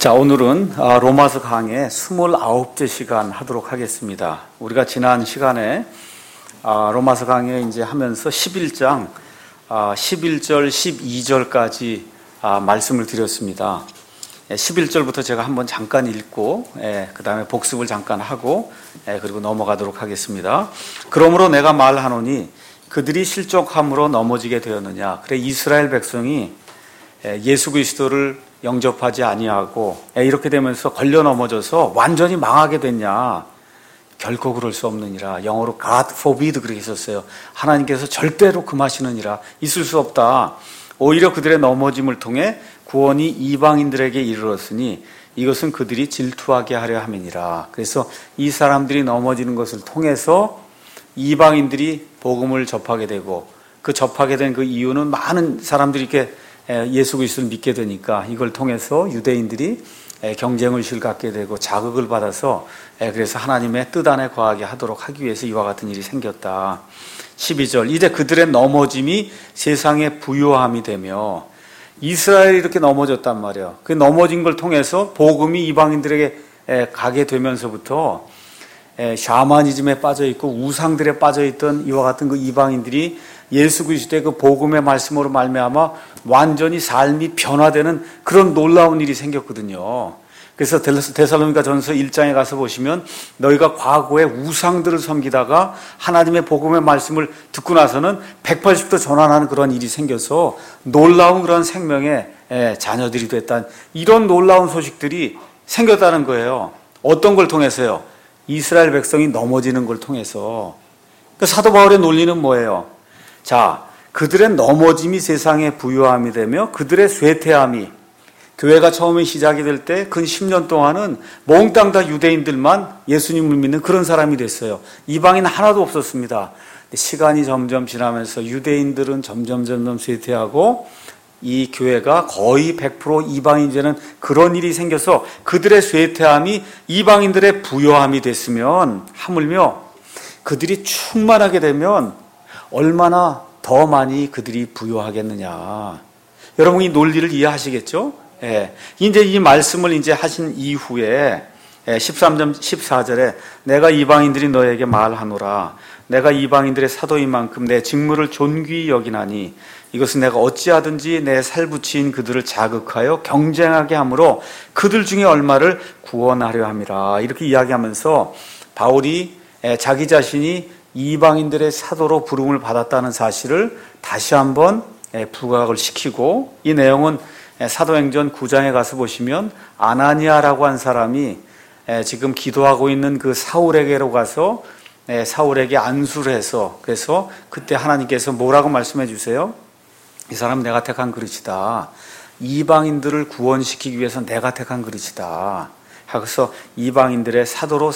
자, 오늘은 로마서 강의 29째 시간 하도록 하겠습니다. 우리가 지난 시간에 로마서 강의 이제 하면서 11장 11절, 12절까지 말씀을 드렸습니다. 11절부터 제가 한번 잠깐 읽고 그 다음에 복습을 잠깐 하고 그리고 넘어가도록 하겠습니다. 그러므로 내가 말하노니 그들이 실족함으로 넘어지게 되었느냐. 그래 이스라엘 백성이 예수 그리스도를 영접하지 아니하고 이렇게 되면서 걸려 넘어져서 완전히 망하게 됐냐. 결코 그럴 수 없느니라. 영어로 God forbid 그렇게 썼어요. 하나님께서 절대로 금하시느니라. 있을 수 없다. 오히려 그들의 넘어짐을 통해 구원이 이방인들에게 이르렀으니 이것은 그들이 질투하게 하려 함이니라. 그래서 이 사람들이 넘어지는 것을 통해서 이방인들이 복음을 접하게 되고 그 접하게 된 그 이유는 많은 사람들이 이렇게 예수 그리스도를 믿게 되니까 이걸 통해서 유대인들이 경쟁의식을 갖게 되고 자극을 받아서 그래서 하나님의 뜻 안에 거하게 하도록 하기 위해서 이와 같은 일이 생겼다. 12절 이제 그들의 넘어짐이 세상의 부요함이 되며 이스라엘이 이렇게 넘어졌단 말이에요. 그 넘어진 걸 통해서 복음이 이방인들에게 가게 되면서부터 샤머니즘에 빠져있고 우상들에 빠져있던 이와 같은 그 이방인들이 예수 그리스도의 그 복음의 말씀으로 말미암아 완전히 삶이 변화되는 그런 놀라운 일이 생겼거든요. 그래서 데살로니가 전서 1장에 가서 보시면 너희가 과거에 우상들을 섬기다가 하나님의 복음의 말씀을 듣고 나서는 180도 전환하는 그런 일이 생겨서 놀라운 그런 생명의 자녀들이 됐다는 이런 놀라운 소식들이 생겼다는 거예요. 어떤 걸 통해서요? 이스라엘 백성이 넘어지는 걸 통해서. 그 사도 바울의 논리는 뭐예요? 자, 그들의 넘어짐이 세상의 부요함이 되며 그들의 쇠퇴함이 교회가 처음에 시작이 될 때 근 10년 동안은 몽땅 다 유대인들만 예수님을 믿는 그런 사람이 됐어요. 이방인 하나도 없었습니다. 시간이 점점 지나면서 유대인들은 점점 쇠퇴하고 이 교회가 거의 100% 이방인 되는 그런 일이 생겨서 그들의 쇠퇴함이 이방인들의 부요함이 됐으면 하물며 그들이 충만하게 되면 얼마나 더 많이 그들이 부요하겠느냐. 여러분 이 논리를 이해하시겠죠? 이제 이 말씀을 이제 하신 이후에 13절 14절에 내가 이방인들이 너에게 말하노라. 내가 이방인들의 사도인 만큼 내 직무를 존귀히 여기나니 이것은 내가 어찌하든지 내 살붙인 그들을 자극하여 경쟁하게 함으로 그들 중에 얼마를 구원하려 함이라. 이렇게 이야기하면서 바울이 자기 자신이 이방인들의 사도로 부름을 받았다는 사실을 다시 한번 부각을 시키고 이 내용은 사도행전 9장에 가서 보시면 아나니아라고 한 사람이 지금 기도하고 있는 그 사울에게로 가서 사울에게 안수를 해서 그래서 그때 하나님께서 뭐라고 말씀해 주세요? 이 사람 내가 택한 그릇이다. 이방인들을 구원시키기 위해서 내가 택한 그릇이다. 그래서 이방인들의 사도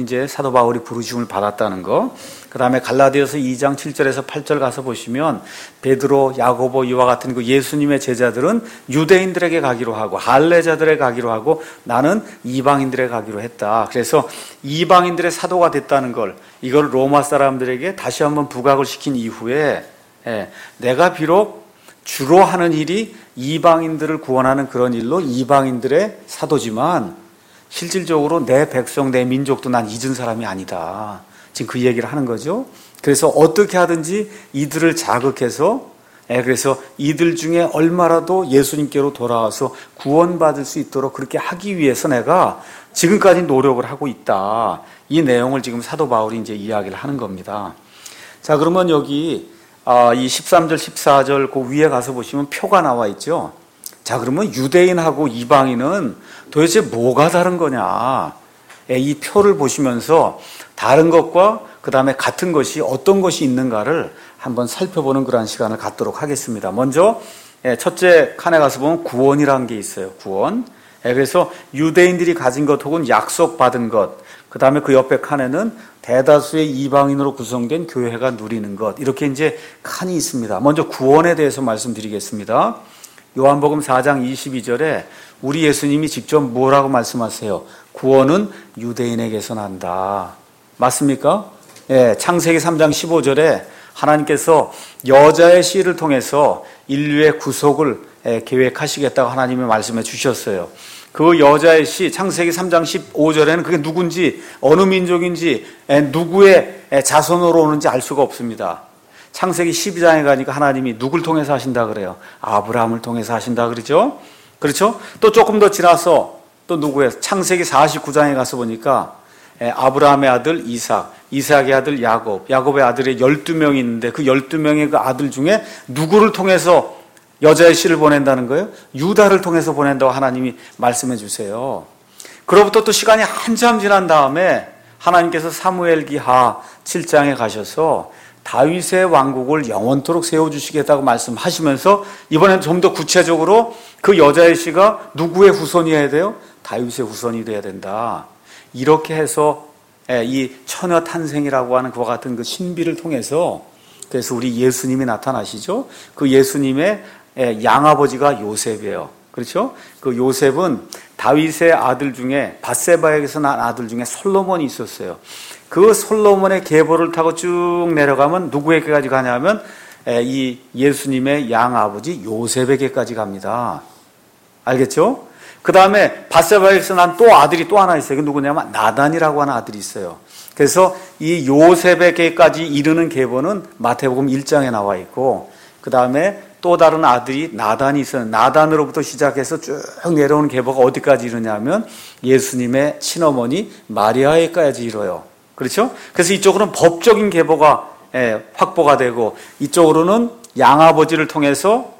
바울이 부르심을 받았다는 거. 그 다음에 갈라디아서 2장 7절에서 8절 가서 보시면 베드로, 야고보 이와 같은 그 예수님의 제자들은 유대인들에게 가기로 하고 할례자들에게 가기로 하고 나는 이방인들에게 가기로 했다. 그래서 이방인들의 사도가 됐다는 걸 이걸 로마 사람들에게 다시 한번 부각을 시킨 이후에 내가 비록 주로 하는 일이 이방인들을 구원하는 그런 일로 이방인들의 사도지만 실질적으로 내 백성, 내 민족도 난 잊은 사람이 아니다. 지금 그 얘기를 하는 거죠. 그래서 어떻게 하든지 이들을 자극해서 그래서 이들 중에 얼마라도 예수님께로 돌아와서 구원받을 수 있도록 그렇게 하기 위해서 내가 지금까지 노력을 하고 있다. 이 내용을 지금 사도 바울이 이제 이야기를 하는 겁니다. 자, 그러면 여기 이 13절, 14절 그 위에 가서 보시면 표가 나와 있죠. 자, 그러면 유대인하고 이방인은 도대체 뭐가 다른 거냐? 이 표를 보시면서 다른 것과 그 다음에 같은 것이 어떤 것이 있는가를 한번 살펴보는 그런 시간을 갖도록 하겠습니다. 먼저 첫째 칸에 가서 보면 구원이라는 게 있어요. 구원. 그래서 유대인들이 가진 것 혹은 약속받은 것, 그 다음에 그 옆에 칸에는 대다수의 이방인으로 구성된 교회가 누리는 것, 이렇게 이제 칸이 있습니다. 먼저 구원에 대해서 말씀드리겠습니다. 요한복음 4장 22절에 우리 예수님이 직접 뭐라고 말씀하세요? 구원은 유대인에게서 난다. 맞습니까? 창세기 3장 15절에 하나님께서 여자의 씨를 통해서 인류의 구속을 계획하시겠다고 하나님이 말씀해 주셨어요. 그 여자의 씨 창세기 3장 15절에는 그게 누군지 어느 민족인지 누구의 자손으로 오는지 알 수가 없습니다. 창세기 12장에 가니까 하나님이 누굴 통해서 하신다 그래요? 아브라함을 통해서 하신다 그러죠. 그렇죠? 또 조금 더 지나서 또 누구예요? 창세기 49장에 가서 보니까 아브라함의 아들 이삭, 이삭의 아들 야곱, 야곱의 아들이 12명이 있는데 그 12명의 그 아들 중에 누구를 통해서 여자의 씨를 보낸다는 거예요? 유다를 통해서 보낸다고 하나님이 말씀해 주세요. 그로부터 또 시간이 한참 지난 다음에 하나님께서 사무엘기하 7장에 가셔서 다윗의 왕국을 영원토록 세워주시겠다고 말씀하시면서 이번엔 좀 더 구체적으로 그 여자의 씨가 누구의 후손이어야 돼요? 다윗의 후손이 돼야 된다. 이렇게 해서 이 처녀 탄생이라고 하는 그와 같은 그 신비를 통해서 그래서 우리 예수님이 나타나시죠. 그 예수님의 양아버지가 요셉이에요. 그렇죠? 그 요셉은 다윗의 아들 중에 밧세바에게서 난 아들 중에 솔로몬이 있었어요. 그 솔로몬의 계보를 타고 쭉 내려가면 누구에게까지 가냐면 이 예수님의 양아버지 요셉에게까지 갑니다. 알겠죠? 그 다음에 밧세바에게서 난 또 아들이 또 하나 있어요. 그 누구냐면 나단이라고 하는 아들이 있어요. 그래서 이 요셉에게까지 이르는 계보는 마태복음 1장에 나와 있고 그 다음에 또 다른 아들이 나단이 있어요. 나단으로부터 시작해서 쭉 내려오는 계보가 어디까지 이르냐면 예수님의 친어머니 마리아에까지 이뤄요. 그렇죠? 그래서 이쪽으로는 법적인 계보가 확보가 되고 이쪽으로는 양아버지를 통해서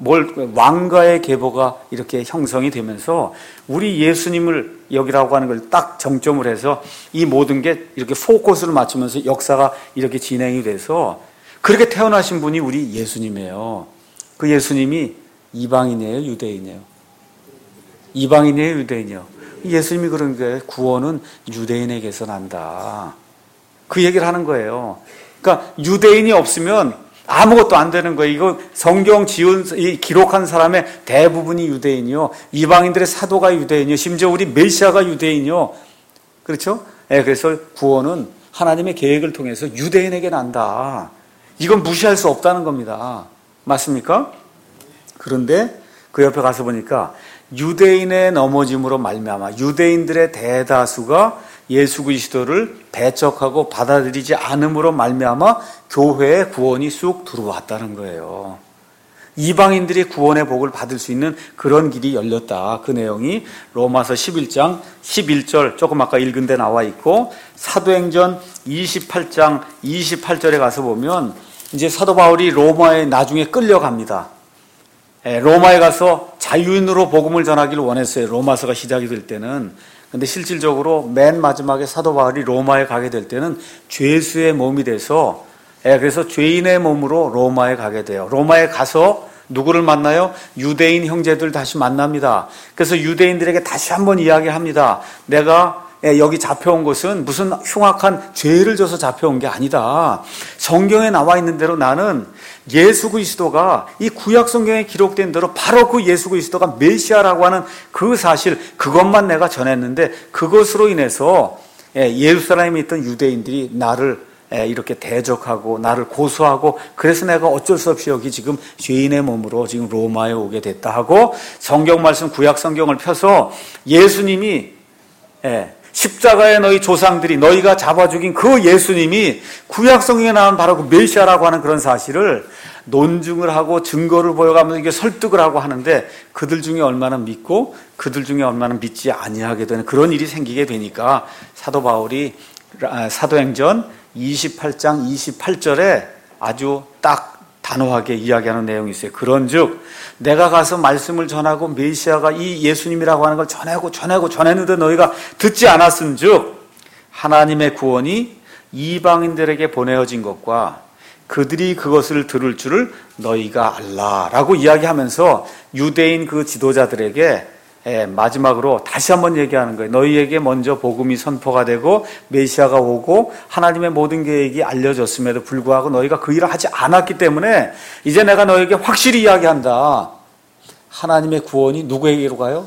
왕가의 계보가 이렇게 형성이 되면서 우리 예수님을 여기라고 하는 걸 딱 정점을 해서 이 모든 게 이렇게 포커스를 맞추면서 역사가 이렇게 진행이 돼서 그렇게 태어나신 분이 우리 예수님이에요. 그 예수님이 이방인이에요, 유대인이에요? 이방인이에요, 유대인이에요? 예수님이 그런 게 구원은 유대인에게서 난다. 그 얘기를 하는 거예요. 그러니까 유대인이 없으면 아무것도 안 되는 거예요. 이거 성경 기록한 사람의 대부분이 유대인이요. 이방인들의 사도가 유대인이요. 심지어 우리 메시아가 유대인이요. 그렇죠? 그래서 구원은 하나님의 계획을 통해서 유대인에게 난다. 이건 무시할 수 없다는 겁니다. 맞습니까? 그런데 그 옆에 가서 보니까 유대인의 넘어짐으로 말미암아 유대인들의 대다수가 예수 그리스도를 배척하고 받아들이지 않음으로 말미암아 교회에 구원이 쑥 들어왔다는 거예요. 이방인들이 구원의 복을 받을 수 있는 그런 길이 열렸다. 그 내용이 로마서 11장 11절 조금 아까 읽은 데 나와 있고 사도행전 28장 28절에 가서 보면 이제 사도 바울이 로마에 나중에 끌려갑니다. 로마에 가서 자유인으로 복음을 전하기를 원했어요. 로마서가 시작이 될 때는. 근데 실질적으로 맨 마지막에 사도 바울이 로마에 가게 될 때는 죄수의 몸이 돼서 그래서 죄인의 몸으로 로마에 가게 돼요. 로마에 가서 누구를 만나요? 유대인 형제들 다시 만납니다. 그래서 유대인들에게 다시 한번 이야기합니다. 내가 여기 잡혀온 것은 무슨 흉악한 죄를 져서 잡혀온 게 아니다. 성경에 나와 있는 대로 나는 예수 그리스도가 이 구약 성경에 기록된 대로 바로 그 예수 그리스도가 메시아라고 하는 그 사실 그것만 내가 전했는데 그것으로 인해서 예루살렘에 있던 유대인들이 나를 이렇게 대적하고 나를 고소하고 그래서 내가 어쩔 수 없이 여기 지금 죄인의 몸으로 지금 로마에 오게 됐다 하고 성경 말씀 구약 성경을 펴서 예수님이 십자가에 너희 조상들이 너희가 잡아 죽인 그 예수님이 구약 성경에 나온 바로 그 메시아라고 하는 그런 사실을 논증을 하고 증거를 보여가면서 이게 설득을 하고 하는데 그들 중에 얼마나 믿고 그들 중에 얼마나 믿지 아니하게 되는 그런 일이 생기게 되니까 사도 바울이 사도행전 28장 28절에 아주 딱 단호하게 이야기하는 내용이 있어요. 그런즉 내가 가서 말씀을 전하고 메시아가 이 예수님이라고 하는 걸 전했는데 너희가 듣지 않았은즉 하나님의 구원이 이방인들에게 보내어진 것과 그들이 그것을 들을 줄을 너희가 알라라고 이야기하면서 유대인 그 지도자들에게 마지막으로 다시 한번 얘기하는 거예요. 너희에게 먼저 복음이 선포가 되고 메시아가 오고 하나님의 모든 계획이 알려졌음에도 불구하고 너희가 그 일을 하지 않았기 때문에 이제 내가 너희에게 확실히 이야기한다. 하나님의 구원이 누구에게로 가요?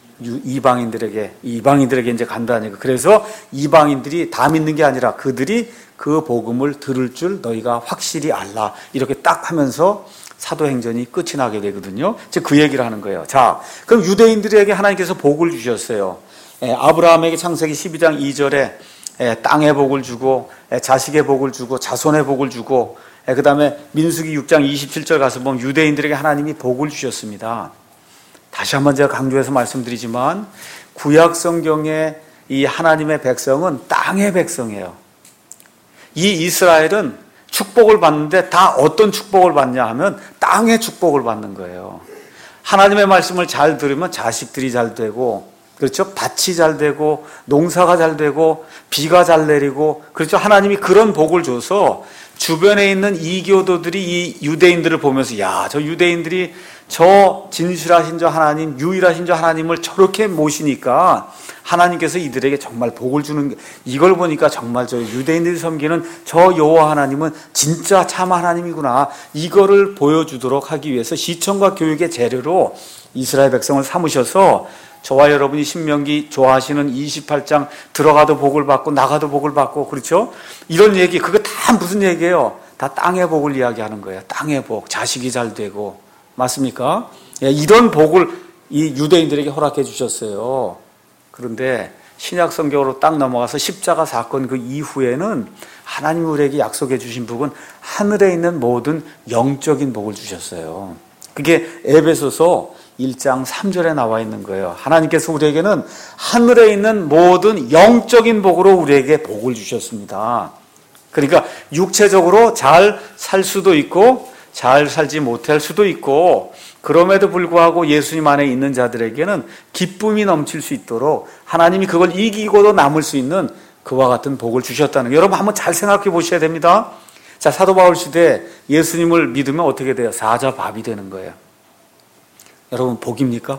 이방인들에게 이제 간다니까. 그래서 이방인들이 다 믿는 게 아니라 그들이 그 복음을 들을 줄 너희가 확실히 알라. 이렇게 딱 하면서 사도행전이 끝이 나게 되거든요. 즉 그 얘기를 하는 거예요. 자, 그럼 유대인들에게 하나님께서 복을 주셨어요. 아브라함에게 창세기 12장 2절에 땅의 복을 주고 자식의 복을 주고 자손의 복을 주고 그 다음에 민수기 6장 27절 가서 보면 유대인들에게 하나님이 복을 주셨습니다. 다시 한번 제가 강조해서 말씀드리지만 구약 성경의 이 하나님의 백성은 땅의 백성이에요. 이 이스라엘은 축복을 받는데 다 어떤 축복을 받냐 하면 땅의 축복을 받는 거예요. 하나님의 말씀을 잘 들으면 자식들이 잘 되고, 그렇죠? 밭이 잘 되고 농사가 잘 되고 비가 잘 내리고, 그렇죠? 하나님이 그런 복을 줘서 주변에 있는 이교도들이 이 유대인들을 보면서 야, 저 유대인들이 저 진실하신 저 하나님, 유일하신 저 하나님을 저렇게 모시니까 하나님께서 이들에게 정말 복을 주는, 이걸 보니까 정말 저 유대인들이 섬기는 저 여호와 하나님은 진짜 참 하나님이구나, 이거를 보여주도록 하기 위해서 시청과 교육의 재료로 이스라엘 백성을 삼으셔서 저와 여러분이 신명기 좋아하시는 28장 들어가도 복을 받고 나가도 복을 받고, 그렇죠? 이런 얘기, 그거 다 무슨 얘기예요? 다 땅의 복을 이야기하는 거예요. 땅의 복, 자식이 잘 되고, 맞습니까? 이런 복을 이 유대인들에게 허락해 주셨어요. 그런데 신약 성경으로 딱 넘어가서 십자가 사건 그 이후에는 하나님 우리에게 약속해 주신 복은 하늘에 있는 모든 영적인 복을 주셨어요. 그게 에베소서 1장 3절에 나와 있는 거예요. 하나님께서 우리에게는 하늘에 있는 모든 영적인 복으로 우리에게 복을 주셨습니다. 그러니까 육체적으로 잘 살 수도 있고 잘 살지 못할 수도 있고, 그럼에도 불구하고 예수님 안에 있는 자들에게는 기쁨이 넘칠 수 있도록 하나님이 그걸 이기고도 남을 수 있는 그와 같은 복을 주셨다는 거예요. 여러분 한번 잘 생각해 보셔야 됩니다. 자, 사도 바울 시대에 예수님을 믿으면 어떻게 돼요? 사자밥이 되는 거예요. 여러분 복입니까?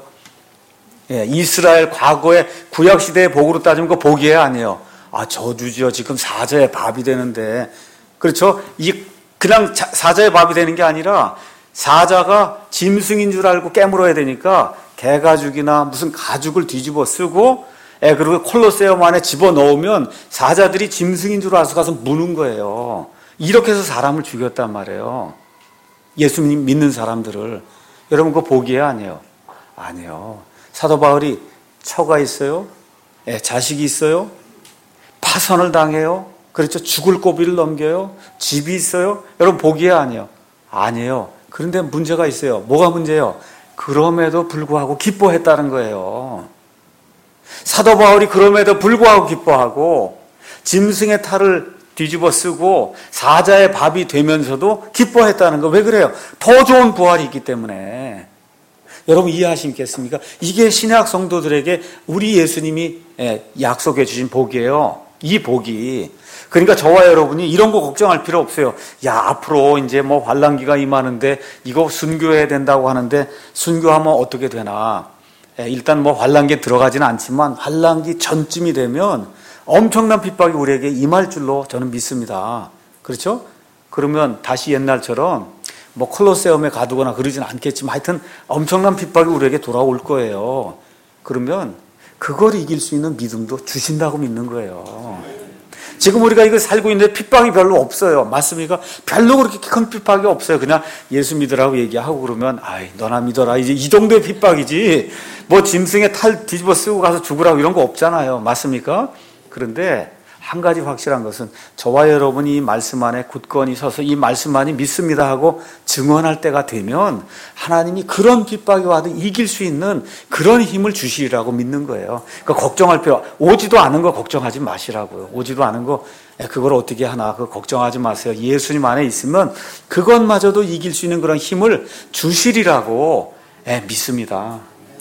이스라엘 과거의 구약 시대의 복으로 따지면 그 복이에요, 아니에요? 아, 저주죠. 지금 사자의 밥이 되는데, 그렇죠? 그냥 사자의 밥이 되는 게 아니라 사자가 짐승인 줄 알고 깨물어야 되니까 개가죽이나 무슨 가죽을 뒤집어 쓰고, 그리고 콜로세움 안에 집어넣으면 사자들이 짐승인 줄 알아서 가서 무는 거예요. 이렇게 해서 사람을 죽였단 말이에요. 예수님 믿는 사람들을. 여러분 그거 복이에요, 아니에요? 아니에요. 사도 바울이 처가 있어요? 자식이 있어요? 파선을 당해요? 그렇죠? 죽을 고비를 넘겨요? 집이 있어요? 여러분 복이에요, 아니에요? 아니에요. 그런데 문제가 있어요. 뭐가 문제예요? 그럼에도 불구하고 기뻐했다는 거예요. 사도 바울이 그럼에도 불구하고 기뻐하고 짐승의 탈을 뒤집어 쓰고 사자의 밥이 되면서도 기뻐했다는 거. 왜 그래요? 더 좋은 부활이 있기 때문에. 여러분 이해하시겠습니까? 이게 신약 성도들에게 우리 예수님이 약속해 주신 복이에요. 이 복이. 그러니까 저와 여러분이 이런 거 걱정할 필요 없어요. 야, 앞으로 이제 뭐 환란기가 임하는데 이거 순교해야 된다고 하는데 순교하면 어떻게 되나? 일단 뭐 환란기에 들어가지는 않지만 환란기 전쯤이 되면 엄청난 핍박이 우리에게 임할 줄로 저는 믿습니다. 그렇죠? 그러면 다시 옛날처럼 뭐 콜로세움에 가두거나 그러진 않겠지만 하여튼 엄청난 핍박이 우리에게 돌아올 거예요. 그러면 그걸 이길 수 있는 믿음도 주신다고 믿는 거예요. 지금 우리가 이거 살고 있는데 핍박이 별로 없어요. 맞습니까? 별로 그렇게 큰 핍박이 없어요. 그냥 예수 믿으라고 얘기하고 그러면 아이 너나 믿어라. 이제 이 정도의 핍박이지 뭐 짐승의 탈 뒤집어 쓰고 가서 죽으라고 이런 거 없잖아요. 맞습니까? 그런데 한 가지 확실한 것은 저와 여러분이 이 말씀 안에 굳건히 서서 이 말씀만이 믿습니다 하고 증언할 때가 되면 하나님이 그런 핍박이 와도 이길 수 있는 그런 힘을 주시리라고 믿는 거예요. 그러니까 걱정할 필요, 오지도 않은 거 걱정하지 마시라고요. 오지도 않은 거 그걸 어떻게 하나 그거 걱정하지 마세요. 예수님 안에 있으면 그것마저도 이길 수 있는 그런 힘을 주시리라고 믿습니다.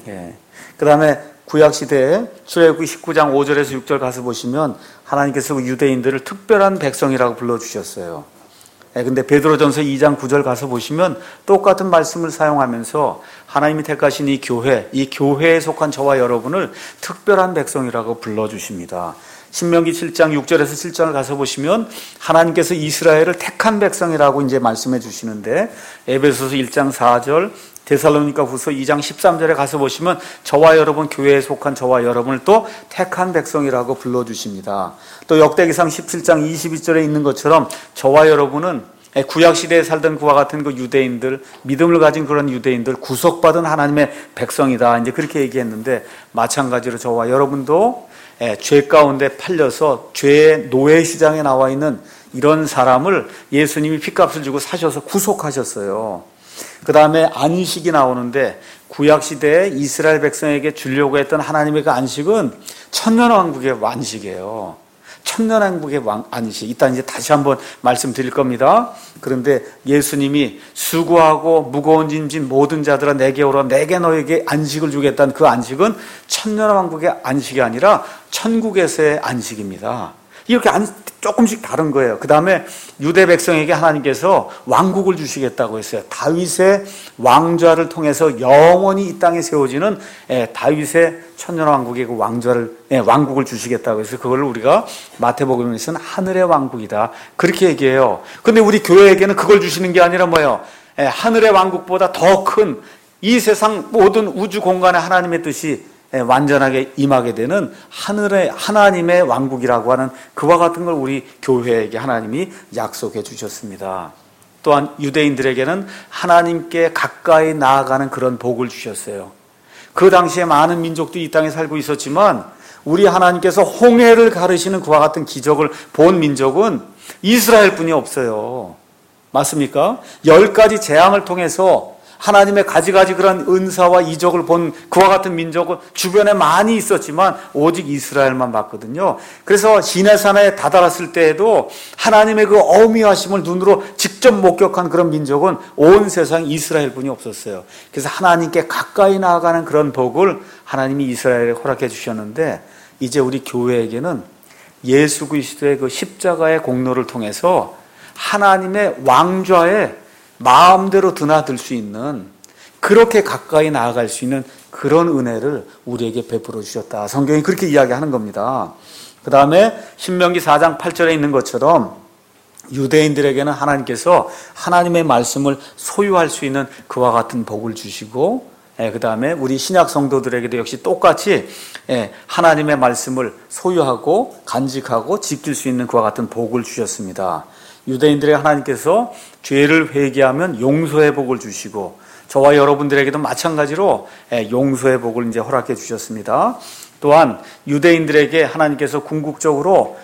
그 다음에 구약시대에 출애굽기 19장 5절에서 6절 가서 보시면 하나님께서 유대인들을 특별한 백성이라고 불러주셨어요. 근데 베드로전서 2장 9절 가서 보시면 똑같은 말씀을 사용하면서 하나님이 택하신 이 교회에 속한 저와 여러분을 특별한 백성이라고 불러주십니다. 신명기 7장 6절에서 7장을 가서 보시면 하나님께서 이스라엘을 택한 백성이라고 이제 말씀해 주시는데, 에베소서 1장 4절, 데살로니가후서 2장 13절에 가서 보시면 저와 여러분, 교회에 속한 저와 여러분을 또 택한 백성이라고 불러주십니다. 또 역대기상 17장 22절에 있는 것처럼 저와 여러분은 구약 시대에 살던 그와 같은 그 유대인들, 믿음을 가진 그런 유대인들, 구속받은 하나님의 백성이다. 이제 그렇게 얘기했는데, 마찬가지로 저와 여러분도 죄 가운데 팔려서 죄의 노예 시장에 나와 있는 이런 사람을 예수님이 핏값을 주고 사셔서 구속하셨어요. 그 다음에 안식이 나오는데, 구약 시대에 이스라엘 백성에게 주려고 했던 하나님의 그 안식은 천년왕국의 안식이에요. 천년왕국의 안식. 이따 이제 다시 한번 말씀드릴 겁니다. 그런데 예수님이 수고하고 무거운 짐 진 모든 자들아 내게 오라, 내게 너에게 안식을 주겠다는 그 안식은 천년왕국의 안식이 아니라 천국에서의 안식입니다. 이렇게 조금씩 다른 거예요. 그 다음에 유대 백성에게 하나님께서 왕국을 주시겠다고 했어요. 다윗의 왕좌를 통해서 영원히 이 땅에 세워지는 다윗의 천년왕국의 그 왕국을 주시겠다고 해서 그걸 우리가 마태복음에서는 하늘의 왕국이다. 그렇게 얘기해요. 근데 우리 교회에게는 그걸 주시는 게 아니라 뭐예요? 하늘의 왕국보다 더 큰 이 세상 모든 우주 공간에 하나님의 뜻이 완전하게 임하게 되는 하나님의 왕국이라고 하는 그와 같은 걸 우리 교회에게 하나님이 약속해 주셨습니다. 또한 유대인들에게는 하나님께 가까이 나아가는 그런 복을 주셨어요. 그 당시에 많은 민족들이 이 땅에 살고 있었지만 우리 하나님께서 홍해를 가르시는 그와 같은 기적을 본 민족은 이스라엘뿐이 없어요. 맞습니까? 10가지 재앙을 통해서 하나님의 가지가지 그런 은사와 이적을 본 그와 같은 민족은 주변에 많이 있었지만 오직 이스라엘만 봤거든요. 그래서 시내산에 다다랐을 때에도 하나님의 그 어미하심을 눈으로 직접 목격한 그런 민족은 온 세상 이스라엘뿐이 없었어요. 그래서 하나님께 가까이 나아가는 그런 복을 하나님이 이스라엘에 허락해 주셨는데, 이제 우리 교회에게는 예수 그리스도의 그 십자가의 공로를 통해서 하나님의 왕좌에 마음대로 드나들 수 있는, 그렇게 가까이 나아갈 수 있는 그런 은혜를 우리에게 베풀어 주셨다. 성경이 그렇게 이야기하는 겁니다. 그 다음에 신명기 4장 8절에 있는 것처럼 유대인들에게는 하나님께서 하나님의 말씀을 소유할 수 있는 그와 같은 복을 주시고, 그 다음에 우리 신약 성도들에게도 역시 똑같이 하나님의 말씀을 소유하고 간직하고 지킬 수 있는 그와 같은 복을 주셨습니다. 유대인들에게 하나님께서 죄를 회개하면 용서의 복을 주시고, 저와 여러분들에게도 마찬가지로 용서의 복을 이제 허락해 주셨습니다. 또한 유대인들에게 하나님께서 궁극적으로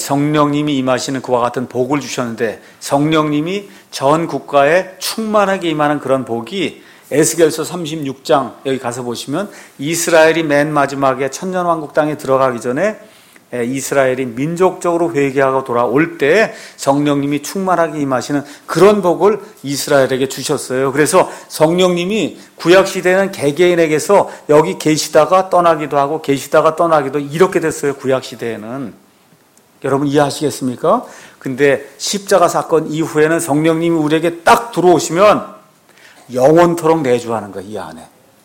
성령님이 임하시는 그와 같은 복을 주셨는데, 성령님이 전 국가에 충만하게 임하는 그런 복이 에스겔서 36장 여기 가서 보시면, 이스라엘이 맨 마지막에 천년왕국 땅에 들어가기 전에 이스라엘이 민족적으로 회개하고 돌아올 때 성령님이 충만하게 임하시는 그런 복을 이스라엘에게 주셨어요. 그래서 성령님이 구약시대에는 개개인에게서 여기 계시다가 떠나기도 하고 계시다가 떠나기도 이렇게 됐어요. 구약시대에는. 여러분 이해하시겠습니까? 근데 십자가 사건 이후에는 성령님이 우리에게 딱 들어오시면 영원토록 내주하는 거예요. 이 안에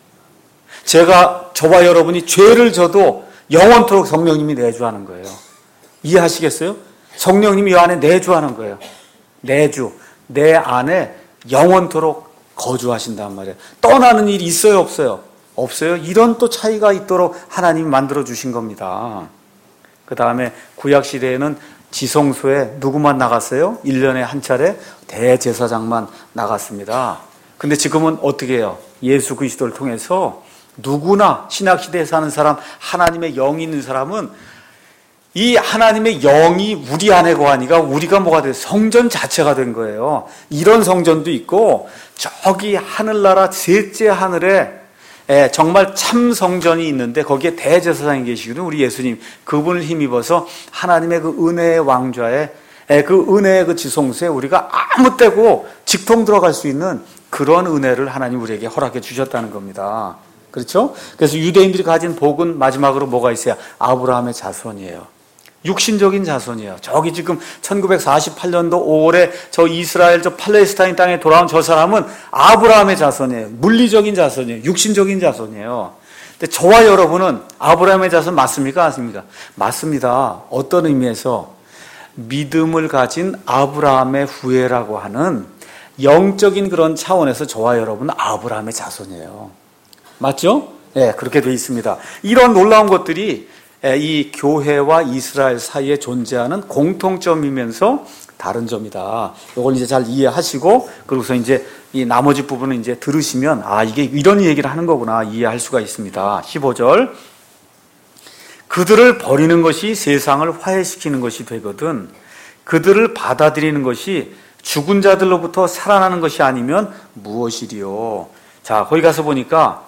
저와 여러분이 죄를 져도 영원토록 성령님이 내주하는 거예요. 이해하시겠어요? 성령님이 이 안에 내주하는 거예요. 내주. 내 안에 영원토록 거주하신단 말이에요. 떠나는 일이 있어요, 없어요? 없어요. 이런 또 차이가 있도록 하나님이 만들어 주신 겁니다. 그 다음에 구약시대에는 지성소에 누구만 나갔어요? 1년에 한 차례 대제사장만 나갔습니다. 근데 지금은 어떻게 해요? 예수 그리스도를 통해서 누구나 신약시대에 사는 사람, 하나님의 영이 있는 사람은 이 하나님의 영이 우리 안에 거하니까 우리가 뭐가 돼요? 성전 자체가 된 거예요. 이런 성전도 있고, 저기 하늘나라 셋째 하늘에 정말 참 성전이 있는데 거기에 대제사장이 계시거든요. 우리 예수님. 그분을 힘입어서 하나님의 그 은혜의 왕좌에, 그 은혜의 그 지성소에 우리가 아무 때고 직통 들어갈 수 있는 그런 은혜를 하나님 우리에게 허락해 주셨다는 겁니다. 그렇죠? 그래서 유대인들이 가진 복은 마지막으로 뭐가 있어요? 아브라함의 자손이에요. 육신적인 자손이에요. 저기 지금 1948년도 5월에 저 이스라엘 저 팔레스타인 땅에 돌아온 저 사람은 아브라함의 자손이에요. 물리적인 자손이에요. 육신적인 자손이에요. 근데 저와 여러분은 아브라함의 자손 맞습니까? 맞습니까? 맞습니다. 어떤 의미에서 믿음을 가진 아브라함의 후예라고 하는 영적인 그런 차원에서 저와 여러분은 아브라함의 자손이에요. 맞죠? 네, 그렇게 되어 있습니다. 이런 놀라운 것들이 이 교회와 이스라엘 사이에 존재하는 공통점이면서 다른 점이다. 이걸 이제 잘 이해하시고, 그러고서 이제 이 나머지 부분을 이제 들으시면, 이게 이런 얘기를 하는 거구나 이해할 수가 있습니다. 15절. 그들을 버리는 것이 세상을 화해시키는 것이 되거든 그들을 받아들이는 것이 죽은 자들로부터 살아나는 것이 아니면 무엇이리요. 자, 거기 가서 보니까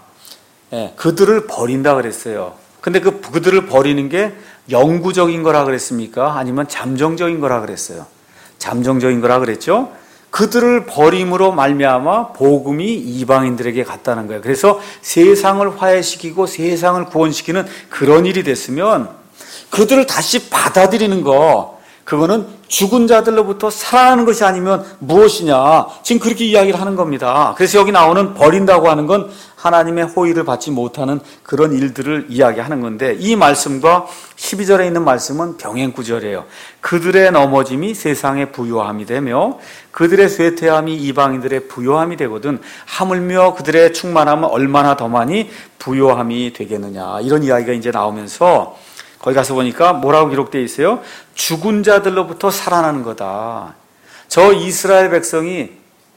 그들을 버린다 그랬어요. 근데 그들을 버리는 게 영구적인 거라 그랬습니까? 아니면 잠정적인 거라 그랬어요? 잠정적인 거라 그랬죠? 그들을 버림으로 말미암아 복음이 이방인들에게 갔다는 거예요. 그래서 세상을 화해시키고 세상을 구원시키는 그런 일이 됐으면 그들을 다시 받아들이는 거, 그거는 죽은 자들로부터 살아나는 것이 아니면 무엇이냐, 지금 그렇게 이야기를 하는 겁니다. 그래서 여기 나오는 버린다고 하는 건 하나님의 호의를 받지 못하는 그런 일들을 이야기하는 건데, 이 말씀과 12절에 있는 말씀은 병행구절이에요. 그들의 넘어짐이 세상의 부요함이 되며 그들의 쇠퇴함이 이방인들의 부요함이 되거든 하물며 그들의 충만함은 얼마나 더 많이 부요함이 되겠느냐, 이런 이야기가 이제 나오면서 거기 가서 보니까 뭐라고 기록되어 있어요? 죽은 자들로부터 살아나는 거다. 저 이스라엘 백성이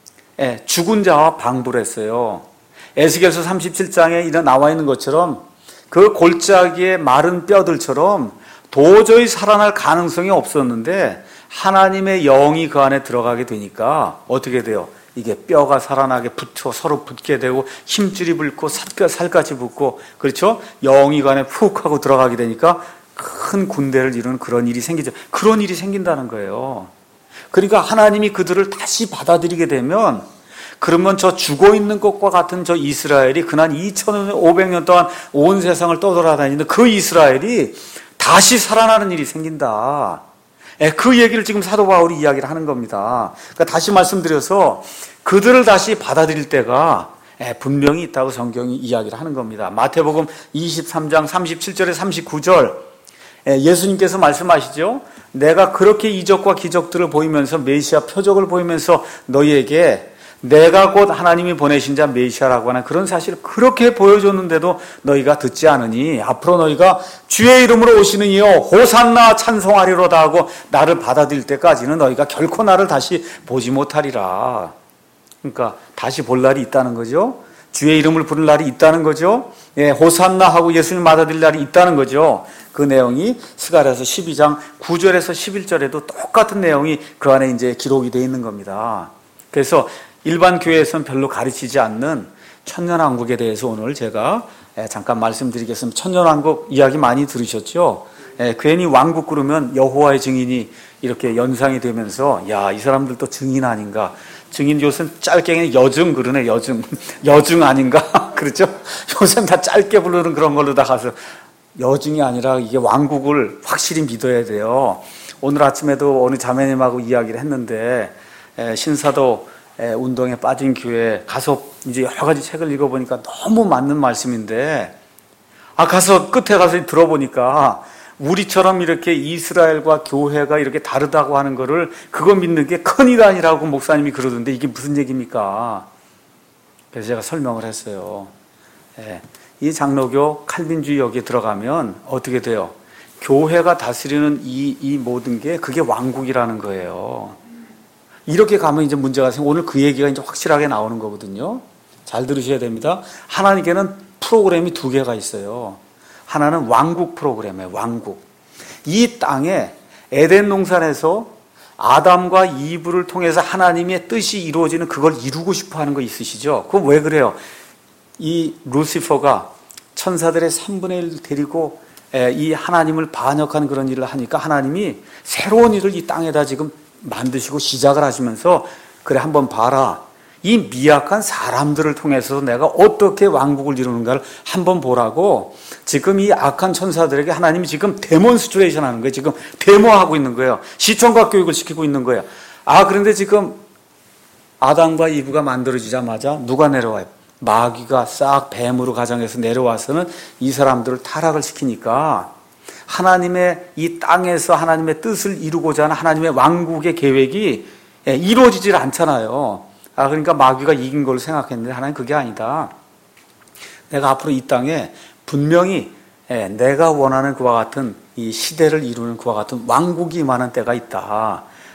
죽은 자와 방부를 했어요. 에스겔서 37장에 나와 있는 것처럼 그 골짜기의 마른 뼈들처럼 도저히 살아날 가능성이 없었는데 하나님의 영이 그 안에 들어가게 되니까 어떻게 돼요? 이게 뼈가 살아나게 서로 붙게 되고 힘줄이 붙고 살까지 붙고, 그렇죠? 영이 그 안에 푹 하고 들어가게 되니까 큰 군대를 이루는 그런 일이 생기죠. 그런 일이 생긴다는 거예요. 그러니까 하나님이 그들을 다시 받아들이게 되면, 그러면 저 죽어 있는 것과 같은 저 이스라엘이 그날 2500년 동안 온 세상을 떠돌아다니는 그 이스라엘이 다시 살아나는 일이 생긴다. 그 얘기를 지금 사도 바울이 이야기를 하는 겁니다. 그러니까 다시 말씀드려서 그들을 다시 받아들일 때가 분명히 있다고 성경이 이야기를 하는 겁니다. 마태복음 23장 37절에 39절 예수님께서 말씀하시죠. 내가 그렇게 이적과 기적들을 보이면서 메시아 표적을 보이면서 너희에게 내가 곧 하나님이 보내신 자 메시아라고 하는 그런 사실을 그렇게 보여줬는데도 너희가 듣지 않으니 앞으로 너희가 주의 이름으로 오시는 이여 호산나 찬송하리로다 하고 나를 받아들일 때까지는 너희가 결코 나를 다시 보지 못하리라. 그러니까 다시 볼 날이 있다는 거죠. 주의 이름을 부를 날이 있다는 거죠. 호산나 하고 예수님 받아들일 날이 있다는 거죠. 그 내용이 스가랴서 12장 9절에서 11절에도 똑같은 내용이 그 안에 이제 기록이 되어 있는 겁니다. 그래서 일반 교회에서는 별로 가르치지 않는 천년왕국에 대해서 오늘 제가 잠깐 말씀드리겠습니다. 천년왕국 이야기 많이 들으셨죠? 괜히 왕국 그러면 여호와의 증인이 이렇게 연상이 되면서 이 사람들도 증인 아닌가? 증인 요새는 짧게 여증 그러네. 여증 아닌가? 그렇죠? 요새는 다 짧게 부르는 그런 걸로 다 가서 여증이 아니라 이게 왕국을 확실히 믿어야 돼요. 오늘 아침에도 어느 자매님하고 이야기를 했는데 신사도 운동에 빠진 교회 가서 이제 여러 가지 책을 읽어보니까 너무 맞는 말씀인데, 가서 끝에 가서 들어보니까 우리처럼 이렇게 이스라엘과 교회가 이렇게 다르다고 하는 거를 그거 믿는 게 큰일 아니라고 목사님이 그러던데 이게 무슨 얘기입니까? 그래서 제가 설명을 했어요. 이 장로교 칼빈주의 여기에 들어가면 어떻게 돼요? 교회가 다스리는 이 모든 게 그게 왕국이라는 거예요. 이렇게 가면 이제 문제가 생겨. 오늘 그 얘기가 이제 확실하게 나오는 거거든요. 잘 들으셔야 됩니다. 하나님께는 프로그램이 두 개가 있어요. 하나는 왕국 프로그램이에요. 왕국. 이 땅에 에덴 동산에서 아담과 이브를 통해서 하나님의 뜻이 이루어지는 그걸 이루고 싶어 하는 거 있으시죠? 그거 왜 그래요? 이 루시퍼가 천사들의 3분의 1 데리고 이 하나님을 반역하는 그런 일을 하니까 하나님이 새로운 일을 이 땅에다 지금 만드시고 시작을 하시면서 그래 한번 봐라. 이 미약한 사람들을 통해서 내가 어떻게 왕국을 이루는가를 한번 보라고 지금 이 악한 천사들에게 하나님이 지금 데몬스트레이션 하는 거예요. 지금 데모하고 있는 거예요. 시청각 교육을 시키고 있는 거예요. 그런데 지금 아담과 이브가 만들어지자마자 누가 내려와요? 마귀가 싹 뱀으로 가정해서 내려와서는 이 사람들을 타락을 시키니까 하나님의 이 땅에서 하나님의 뜻을 이루고자 하는 하나님의 왕국의 계획이 이루어지질 않잖아요. 그러니까 마귀가 이긴 걸로 생각했는데 하나님 그게 아니다. 내가 앞으로 이 땅에 분명히 내가 원하는 그와 같은 이 시대를 이루는 그와 같은 왕국이 임하는 때가 있다.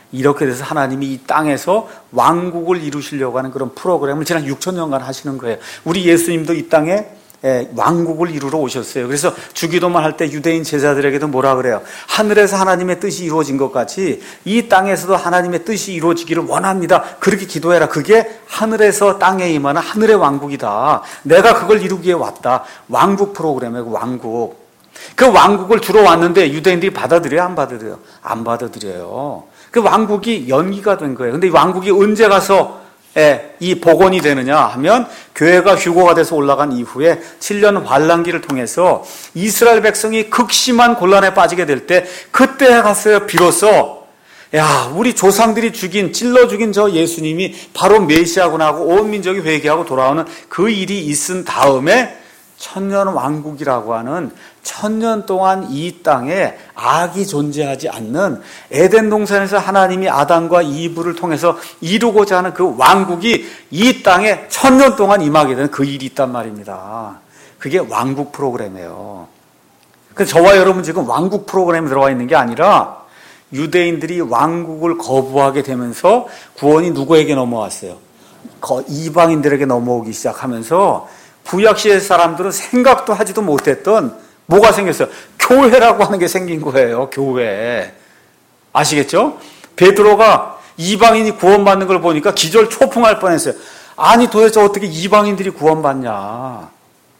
이렇게 돼서 하나님이 이 땅에서 왕국을 이루시려고 하는 그런 프로그램을 지난 6,000년간 하시는 거예요. 우리 예수님도 이 땅에 왕국을 이루러 오셨어요. 그래서 주기도만 할 때 유대인 제자들에게도 뭐라 그래요? 하늘에서 하나님의 뜻이 이루어진 것 같이 이 땅에서도 하나님의 뜻이 이루어지기를 원합니다. 그렇게 기도해라. 그게 하늘에서 땅에 임하는 하늘의 왕국이다. 내가 그걸 이루기 위해 왔다. 왕국 프로그램이고 왕국. 그 왕국을 주러 왔는데 유대인들이 받아들여요? 안 받아들여요? 안 받아들여요. 그 왕국이 연기가 된 거예요. 근데 이 왕국이 언제 가서 이 복원이 되느냐 하면 교회가 휴거가 돼서 올라간 이후에 7년 환란기를 통해서 이스라엘 백성이 극심한 곤란에 빠지게 될 때 그때 갔어요. 비로소 우리 조상들이 찔러 죽인 저 예수님이 바로 메시아구나 하고 온 민족이 회개하고 돌아오는 그 일이 있은 다음에 천년 왕국이라고 하는 천년 동안 이 땅에 악이 존재하지 않는 에덴 동산에서 하나님이 아담과 이브를 통해서 이루고자 하는 그 왕국이 이 땅에 천년 동안 임하게 되는 그 일이 있단 말입니다. 그게 왕국 프로그램이에요. 그래서 저와 여러분 지금 왕국 프로그램에 들어와 있는 게 아니라 유대인들이 왕국을 거부하게 되면서 구원이 누구에게 넘어왔어요? 이방인들에게 넘어오기 시작하면서 구약시대 사람들은 생각도 하지도 못했던 뭐가 생겼어요? 교회라고 하는 게 생긴 거예요. 교회. 아시겠죠? 베드로가 이방인이 구원받는 걸 보니까 기절 초풍할 뻔했어요. 아니 도대체 어떻게 이방인들이 구원받냐.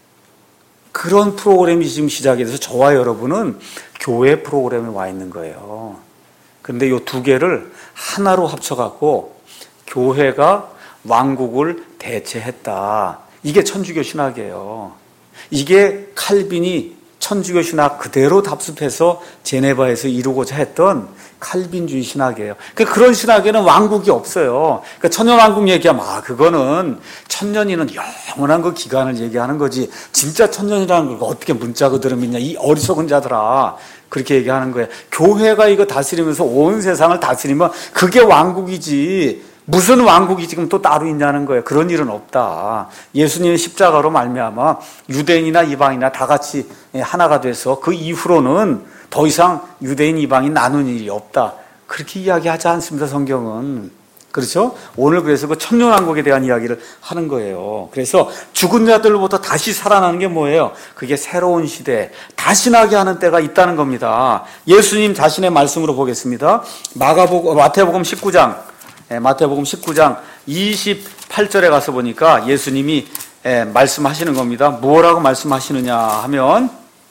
그런 프로그램이 지금 시작이 돼서 저와 여러분은 교회 프로그램에 와 있는 거예요. 그런데 이 두 개를 하나로 합쳐갖고 교회가 왕국을 대체했다. 이게 천주교 신학이에요. 이게 칼빈이 천주교 신학 그대로 답습해서 제네바에서 이루고자 했던 칼빈주의 신학이에요. 그런 신학에는 왕국이 없어요. 천년왕국 얘기하면 그거는 천년이는 영원한 그 기간을 얘기하는 거지 진짜 천년이라는 걸 어떻게 문자 그대로 믿냐 이 어리석은 자들아 그렇게 얘기하는 거예요. 교회가 이거 다스리면서 온 세상을 다스리면 그게 왕국이지 무슨 왕국이 지금 또 따로 있냐는 거예요. 그런 일은 없다. 예수님의 십자가로 말미암아 유대인이나 이방인이나 다 같이 하나가 돼서 그 이후로는 더 이상 유대인 이방인 나눈 일이 없다. 그렇게 이야기하지 않습니다. 성경은. 그렇죠? 오늘 그래서 그 천년왕국에 대한 이야기를 하는 거예요. 그래서 죽은 자들로부터 다시 살아나는 게 뭐예요? 그게 새로운 시대, 다시 나게 하는 때가 있다는 겁니다. 예수님 자신의 말씀으로 보겠습니다. 마태복음 19장 28절에 가서 보니까 예수님이 말씀하시는 겁니다. 뭐라고 말씀하시느냐 하면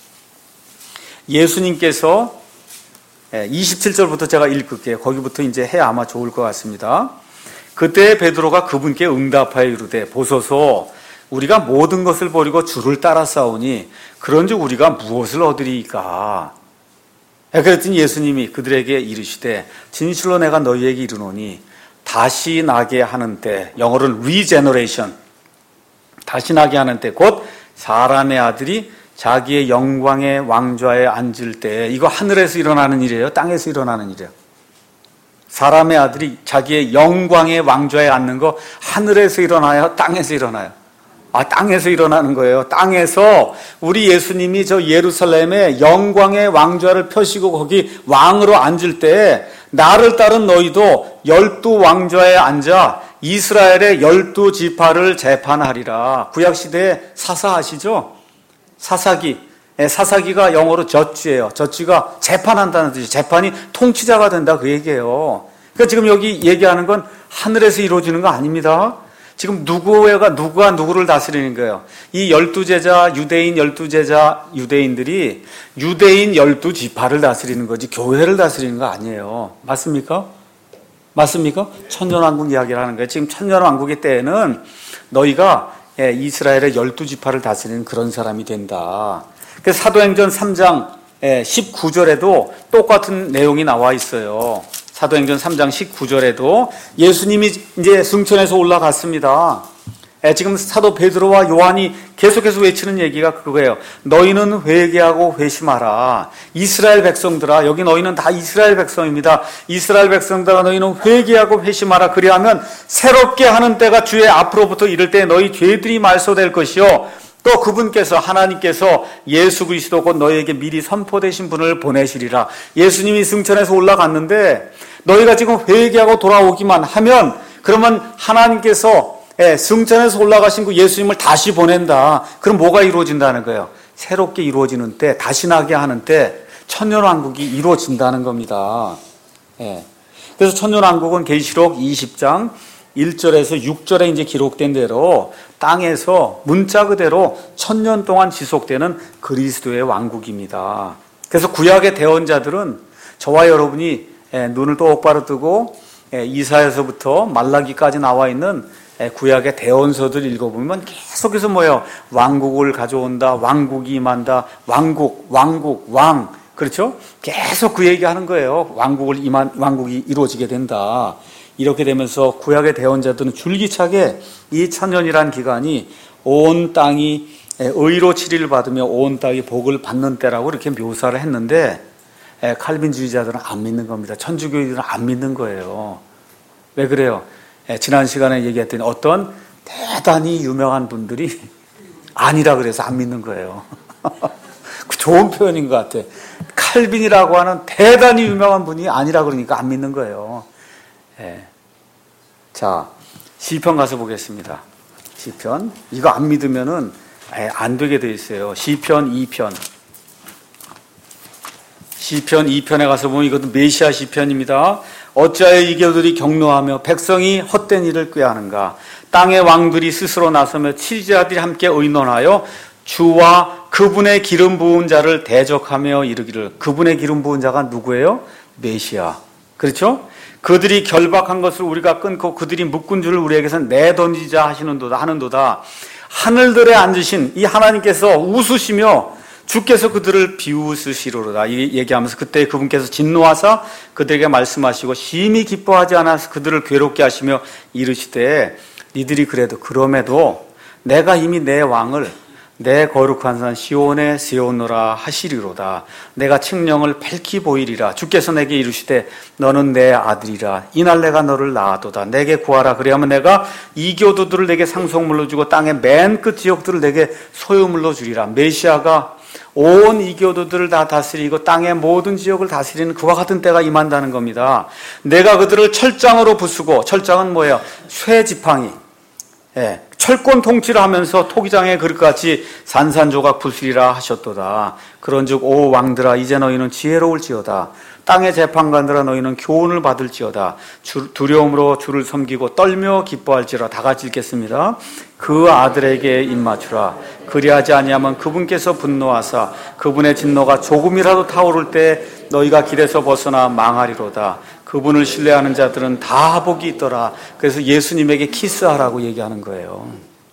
예수님께서 27절부터 제가 읽을게요. 거기부터 이제 해야 아마 좋을 것 같습니다. 그때 베드로가 그분께 응답하여 이르되 보소서 우리가 모든 것을 버리고 주를 따라 싸우니 그런즉 우리가 무엇을 얻으리이까. 그랬더니 예수님이 그들에게 이르시되 진실로 내가 너희에게 이르노니 다시 나게 하는 때, 영어로는 regeneration, 다시 나게 하는 때, 곧 사람의 아들이 자기의 영광의 왕좌에 앉을 때, 이거 하늘에서 일어나는 일이에요? 땅에서 일어나는 일이에요? 사람의 아들이 자기의 영광의 왕좌에 앉는 거 하늘에서 일어나요? 땅에서 일어나요? 땅에서 일어나는 거예요. 땅에서 우리 예수님이 저 예루살렘에 영광의 왕좌를 펴시고 거기 왕으로 앉을 때 나를 따른 너희도 12 왕좌에 앉아 이스라엘의 12 지파를 재판하리라. 구약시대에 사사 아시죠? 사사기. 사사기가 영어로 저지예요. 저지가 재판한다는 뜻이에요. 재판이 통치자가 된다 그 얘기예요. 그러니까 지금 여기 얘기하는 건 하늘에서 이루어지는 거 아닙니다. 지금 누가 누구를 다스리는 거예요? 이 12제자, 유대인 12제자, 유대인들이 유대인 12지파를 다스리는 거지 교회를 다스리는 거 아니에요. 맞습니까? 맞습니까? 천년왕국 이야기를 하는 거예요. 지금 천년왕국의 때에는 너희가 이스라엘의 12지파를 다스리는 그런 사람이 된다. 그래서 사도행전 3장 19절에도 똑같은 내용이 나와 있어요. 사도행전 3장 19절에도 예수님이 이제 승천해서 올라갔습니다. 지금 사도 베드로와 요한이 계속해서 외치는 얘기가 그거예요. 너희는 회개하고 회심하라. 이스라엘 백성들아, 여기 너희는 다 이스라엘 백성입니다. 이스라엘 백성들아, 너희는 회개하고 회심하라. 그리하면 새롭게 하는 때가 주의 앞으로부터 이를 때 너희 죄들이 말소될 것이요 또 그분께서 하나님께서 예수 그리스도 곧 너희에게 미리 선포되신 분을 보내시리라. 예수님이 승천해서 올라갔는데 너희가 지금 회개하고 돌아오기만 하면 그러면 하나님께서 승천해서 올라가신 그 예수님을 다시 보낸다. 그럼 뭐가 이루어진다는 거예요? 새롭게 이루어지는 때, 다시 나게 하는 때 천년왕국이 이루어진다는 겁니다. 그래서 천년왕국은 계시록 20장 1절에서 6절에 이제 기록된 대로 땅에서 문자 그대로 천년 동안 지속되는 그리스도의 왕국입니다. 그래서 구약의 대언자들은 저와 여러분이 눈을 똑바로 뜨고 이사야서부터 말라기까지 나와 있는 구약의 대언서들 읽어보면 계속해서 뭐예요? 왕국을 가져온다, 왕국이 임한다, 왕국, 왕. 그렇죠? 계속 그 얘기하는 거예요. 왕국이 이루어지게 된다. 이렇게 되면서 구약의 대언자들은 줄기차게 이 천년이라는 기간이 온 땅이 의로 치리를 받으며 온 땅이 복을 받는 때라고 이렇게 묘사를 했는데 칼빈주의자들은 안 믿는 겁니다. 천주교인들은 안 믿는 거예요. 왜 그래요? 지난 시간에 얘기했더니 어떤 대단히 유명한 분들이 아니라 그래서 안 믿는 거예요. 좋은 표현인 것 같아. 칼빈이라고 하는 대단히 유명한 분이 아니라 그러니까 안 믿는 거예요. 자, 시편 가서 보겠습니다. 시편. 이거 안 믿으면은 안 되게 돼 있어요. 시편 2편. 시편 2편에 가서 보면 이것도 메시아 시편입니다. 어찌하여 이교들이 격노하며 백성이 헛된 일을 꾀하는가. 땅의 왕들이 스스로 나서며 치리자들이 함께 의논하여 주와 그분의 기름 부은 자를 대적하며 이르기를. 그분의 기름 부은 자가 누구예요? 메시아. 그렇죠? 그들이 결박한 것을 우리가 끊고 그들이 묶은 줄을 우리에게서 내던지자 하는도다. 하늘들에 앉으신 이 하나님께서 웃으시며 주께서 그들을 비웃으시리로다. 이 얘기하면서 그때 그분께서 진노하사 그들에게 말씀하시고 심히 기뻐하지 않아서 그들을 괴롭게 하시며 이르시되 니들이 그럼에도 내가 이미 내 왕을 내 거룩한 산 시온에 세우노라 하시리로다. 내가 칙령을 밝히 보이리라. 주께서 내게 이르시되 너는 내 아들이라. 이날 내가 너를 낳아도다. 내게 구하라. 그리하면 내가 이교도들을 내게 상속물로 주고 땅의 맨 끝 지역들을 내게 소유물로 주리라. 메시아가 온 이교도들을 다 다스리고 땅의 모든 지역을 다스리는 그와 같은 때가 임한다는 겁니다. 내가 그들을 철장으로 부수고, 철장은 뭐예요? 쇠지팡이. 철권 통치를 하면서 토기장의 그릇같이 산산조각 부수리라 하셨도다. 그런즉 오 왕들아 이제 너희는 지혜로울지어다. 땅의 재판관들아 너희는 교훈을 받을지어다. 두려움으로 주를 섬기고 떨며 기뻐할지라. 다 같이 읽겠습니다. 그 아들에게 입맞추라. 그리하지 아니하면 그분께서 분노하사 그분의 진노가 조금이라도 타오를 때 너희가 길에서 벗어나 망하리로다. 그분을 신뢰하는 자들은 다 복이 있더라. 그래서 예수님에게 키스하라고 얘기하는 거예요.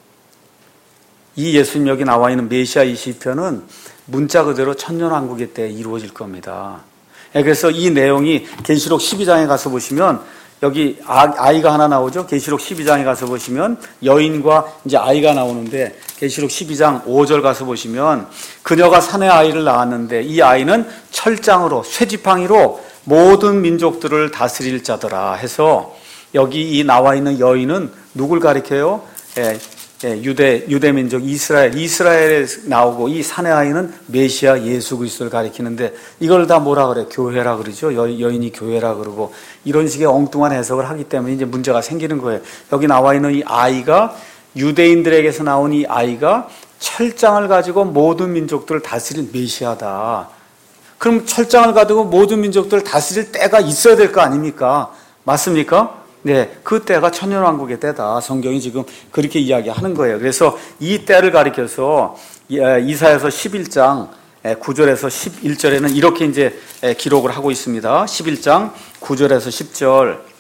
이 예수님 여기 나와 있는 메시아 이 시편은 문자 그대로 천년왕국의 때 이루어질 겁니다. 그래서 이 내용이 계시록 12장에 가서 보시면 여기 아이가 하나 나오죠. 계시록 12장에 가서 보시면 여인과 이제 아이가 나오는데 계시록 12장 5절 가서 보시면 그녀가 사내 아이를 낳았는데 이 아이는 철장으로 쇠지팡이로 모든 민족들을 다스릴 자더라 해서 여기 이 나와 있는 여인은 누굴 가리켜요? 유대 민족 이스라엘에 나오고 이 사내 아이는 메시아 예수 그리스도를 가리키는데 이걸 다 뭐라 그래? 교회라 그러죠. 여인이 교회라 그러고 이런 식의 엉뚱한 해석을 하기 때문에 이제 문제가 생기는 거예요. 여기 나와 있는 이 아이가 유대인들에게서 나온 이 아이가 철장을 가지고 모든 민족들을 다스릴 메시아다. 그럼 철장을 가지고 모든 민족들을 다스릴 때가 있어야 될 거 아닙니까? 맞습니까? 네, 그 때가 천년왕국의 때다. 성경이 지금 그렇게 이야기하는 거예요. 그래서 이 때를 가리켜서 이사야서 11장 9절에서 11절에는 이렇게 이제 기록을 하고 있습니다. 11장 9절에서 10절.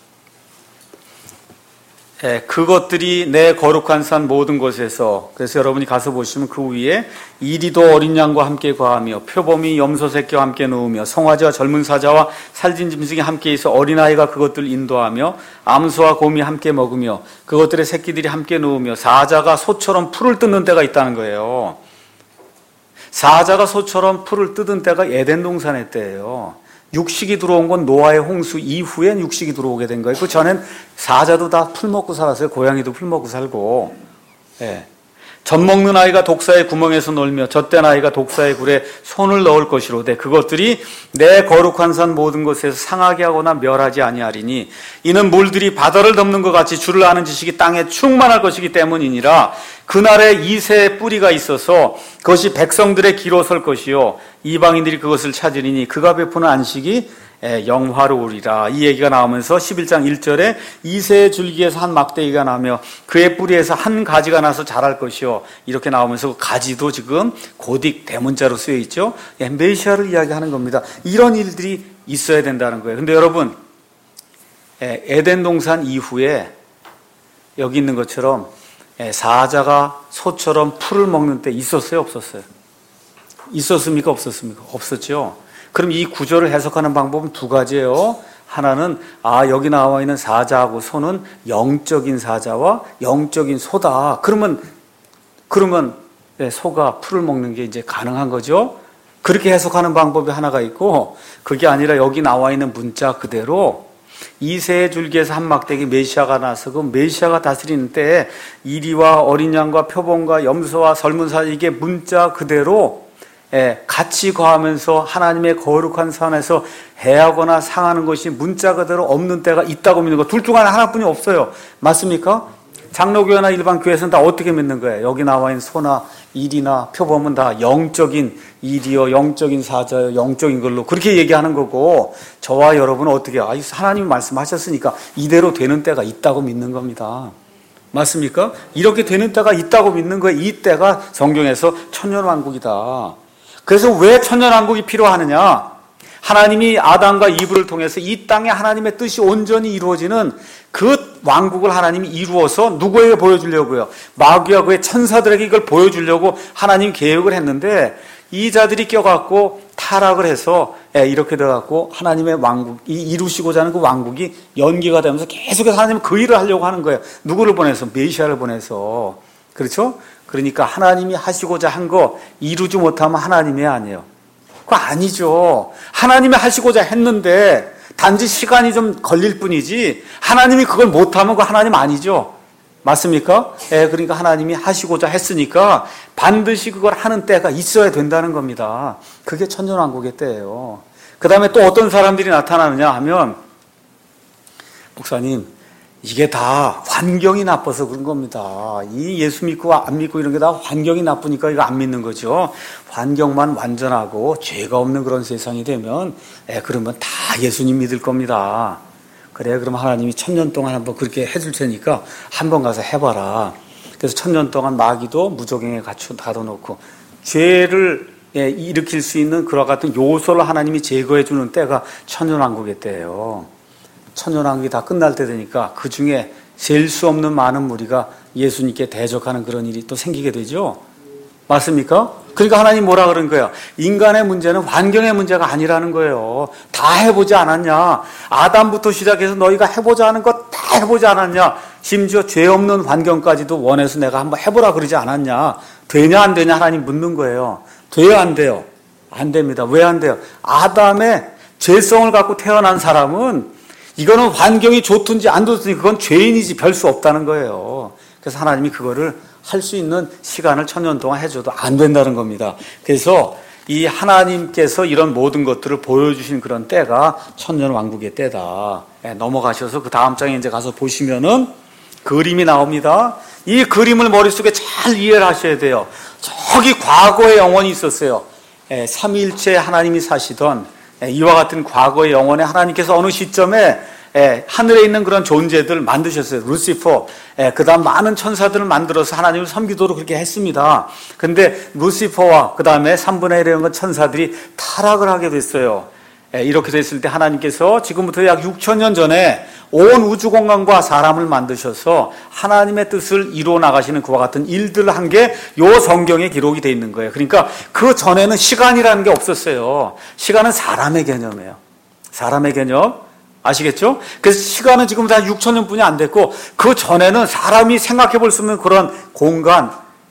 그것들이 내 거룩한 산 모든 곳에서, 그래서 여러분이 가서 보시면 그 위에 이리도 어린 양과 함께 거하며 표범이 염소 새끼와 함께 누우며 송아지와 젊은 사자와 살진 짐승이 함께 있어 어린아이가 그것들을 인도하며 암소와 곰이 함께 먹으며 그것들의 새끼들이 함께 누우며 사자가 소처럼 풀을 뜯는 때가 있다는 거예요. 사자가 소처럼 풀을 뜯은 때가 에덴 동산의 때예요. 육식이 들어온 건 노아의 홍수 이후엔 육식이 들어오게 된 거예요. 그 전엔 사자도 다 풀 먹고 살았어요. 고양이도 풀 먹고 살고. 젖 먹는 아이가 독사의 구멍에서 놀며 젖된 아이가 독사의 굴에 손을 넣을 것이로되 그것들이 내 거룩한 산 모든 곳에서 상하게 하거나 멸하지 아니하리니 이는 물들이 바다를 덮는 것 같이 주를 아는 지식이 땅에 충만할 것이기 때문이니라. 그날에 이새의 뿌리가 있어서 그것이 백성들의 기로 설 것이요 이방인들이 그것을 찾으리니 그가 베푸는 안식이 영화로우리라. 이 얘기가 나오면서 11장 1절에 이새의 줄기에서 한 막대기가 나며 그의 뿌리에서 한 가지가 나서 자랄 것이요 이렇게 나오면서 그 가지도 지금 고딕 대문자로 쓰여 있죠. 메시아를 이야기하는 겁니다. 이런 일들이 있어야 된다는 거예요. 근데 여러분, 에덴 동산 이후에 여기 있는 것처럼 사자가 소처럼 풀을 먹는 때 있었어요, 없었어요? 있었습니까, 없었습니까? 없었죠. 그럼 이 구절을 해석하는 방법은 두 가지예요. 하나는 여기 나와 있는 사자하고 소는 영적인 사자와 영적인 소다. 그러면 소가 풀을 먹는 게 이제 가능한 거죠. 그렇게 해석하는 방법이 하나가 있고, 그게 아니라 여기 나와 있는 문자 그대로 이새의 줄기에서 한 막대기 메시아가 나서 그 메시아가 다스리는 때에 이리와 어린 양과 표범과 염소와 젊은 사자, 이게 문자 그대로 같이 거하면서 하나님의 거룩한 산에서 해하거나 상하는 것이 문자 그대로 없는 때가 있다고 믿는 거. 둘 중 하나뿐이 없어요. 맞습니까? 장로교회나 일반 교회에서는 다 어떻게 믿는 거예요? 여기 나와 있는 소나 일이나 표범은 다 영적인 일이요, 영적인 사자요, 영적인 걸로 그렇게 얘기하는 거고, 저와 여러분은 어떻게 해요? 하나님이 말씀하셨으니까 이대로 되는 때가 있다고 믿는 겁니다. 맞습니까? 이렇게 되는 때가 있다고 믿는 거예요. 이 때가 성경에서 천년왕국이다. 그래서 왜 천년왕국이 필요하느냐? 하나님이 아담과 이브를 통해서 이 땅에 하나님의 뜻이 온전히 이루어지는 그 왕국을 하나님이 이루어서 누구에게 보여주려고요? 마귀와 그의 천사들에게 이걸 보여주려고 하나님이 계획을 했는데, 이 자들이 껴갖고 타락을 해서 이렇게 돼갖고 하나님의 왕국이 이루시고자 하는 그 왕국이 연기가 되면서 계속해서 하나님은 그 일을 하려고 하는 거예요. 누구를 보내서? 메시아를 보내서. 그렇죠? 그러니까 하나님이 하시고자 한 거 이루지 못하면 하나님이 아니에요. 그거 아니죠. 하나님이 하시고자 했는데 단지 시간이 좀 걸릴 뿐이지 하나님이 그걸 못하면 그거 하나님 아니죠. 맞습니까? 그러니까 하나님이 하시고자 했으니까 반드시 그걸 하는 때가 있어야 된다는 겁니다. 그게 천년왕국의 때예요. 그 다음에 또 어떤 사람들이 나타나느냐 하면, 목사님, 이게 다 환경이 나빠서 그런 겁니다. 이 예수 믿고 안 믿고 이런 게 다 환경이 나쁘니까 이거 안 믿는 거죠. 환경만 완전하고 죄가 없는 그런 세상이 되면 그러면 다 예수님 믿을 겁니다. 그래, 그럼 하나님이 1000년 동안 한번 그렇게 해줄 테니까 한번 가서 해봐라. 그래서 1000년 동안 마귀도 무적행에 가둬놓고 죄를 일으킬 수 있는 그와 같은 요소를 하나님이 제거해 주는 때가 천년왕국의 때예요. 천년왕국이 다 끝날 때 되니까 그 중에 셀 수 없는 많은 무리가 예수님께 대적하는 그런 일이 또 생기게 되죠. 맞습니까? 그러니까 하나님 뭐라 그런 거예요? 인간의 문제는 환경의 문제가 아니라는 거예요. 다 해보지 않았냐? 아담부터 시작해서 너희가 해보자 하는 것 다 해보지 않았냐? 심지어 죄 없는 환경까지도 원해서 내가 한번 해보라 그러지 않았냐? 되냐 안 되냐 하나님 묻는 거예요. 돼요 안 돼요? 안 됩니다. 왜 안 돼요? 아담의 죄성을 갖고 태어난 사람은 이거는 환경이 좋든지 안 좋든지 그건 죄인이지 별 수 없다는 거예요. 그래서 하나님이 그거를 할 수 있는 시간을 1000년 동안 해줘도 안 된다는 겁니다. 그래서 이 하나님께서 이런 모든 것들을 보여주신 그런 때가 천년왕국의 때다. 넘어가셔서 그 다음 장에 이제 가서 보시면은 그림이 나옵니다. 이 그림을 머릿속에 잘 이해를 하셔야 돼요. 저기 과거의 영혼이 있었어요. 삼위일체 하나님이 사시던 이와 같은 과거의 영혼에 하나님께서 어느 시점에 하늘에 있는 그런 존재들 만드셨어요. 루시퍼, 그 다음 많은 천사들을 만들어서 하나님을 섬기도록 그렇게 했습니다. 근데 루시퍼와 그 다음에 3분의 1의 천사들이 타락을 하게 됐어요. 이렇게 됐을 때 하나님께서 지금부터 약 6000년 전에 온 우주공간과 사람을 만드셔서 하나님의 뜻을 이루어 나가시는 그와 같은 일들을 한 게 요 성경에 기록이 되어 있는 거예요. 그러니까 그 전에는 시간이라는 게 없었어요. 시간은 사람의 개념이에요. 사람의 개념. 아시겠죠? 그래서 시간은 지금 다 6000년 뿐이 안 됐고, 그 전에는 사람이 생각해 볼 수 없는 그런 공간,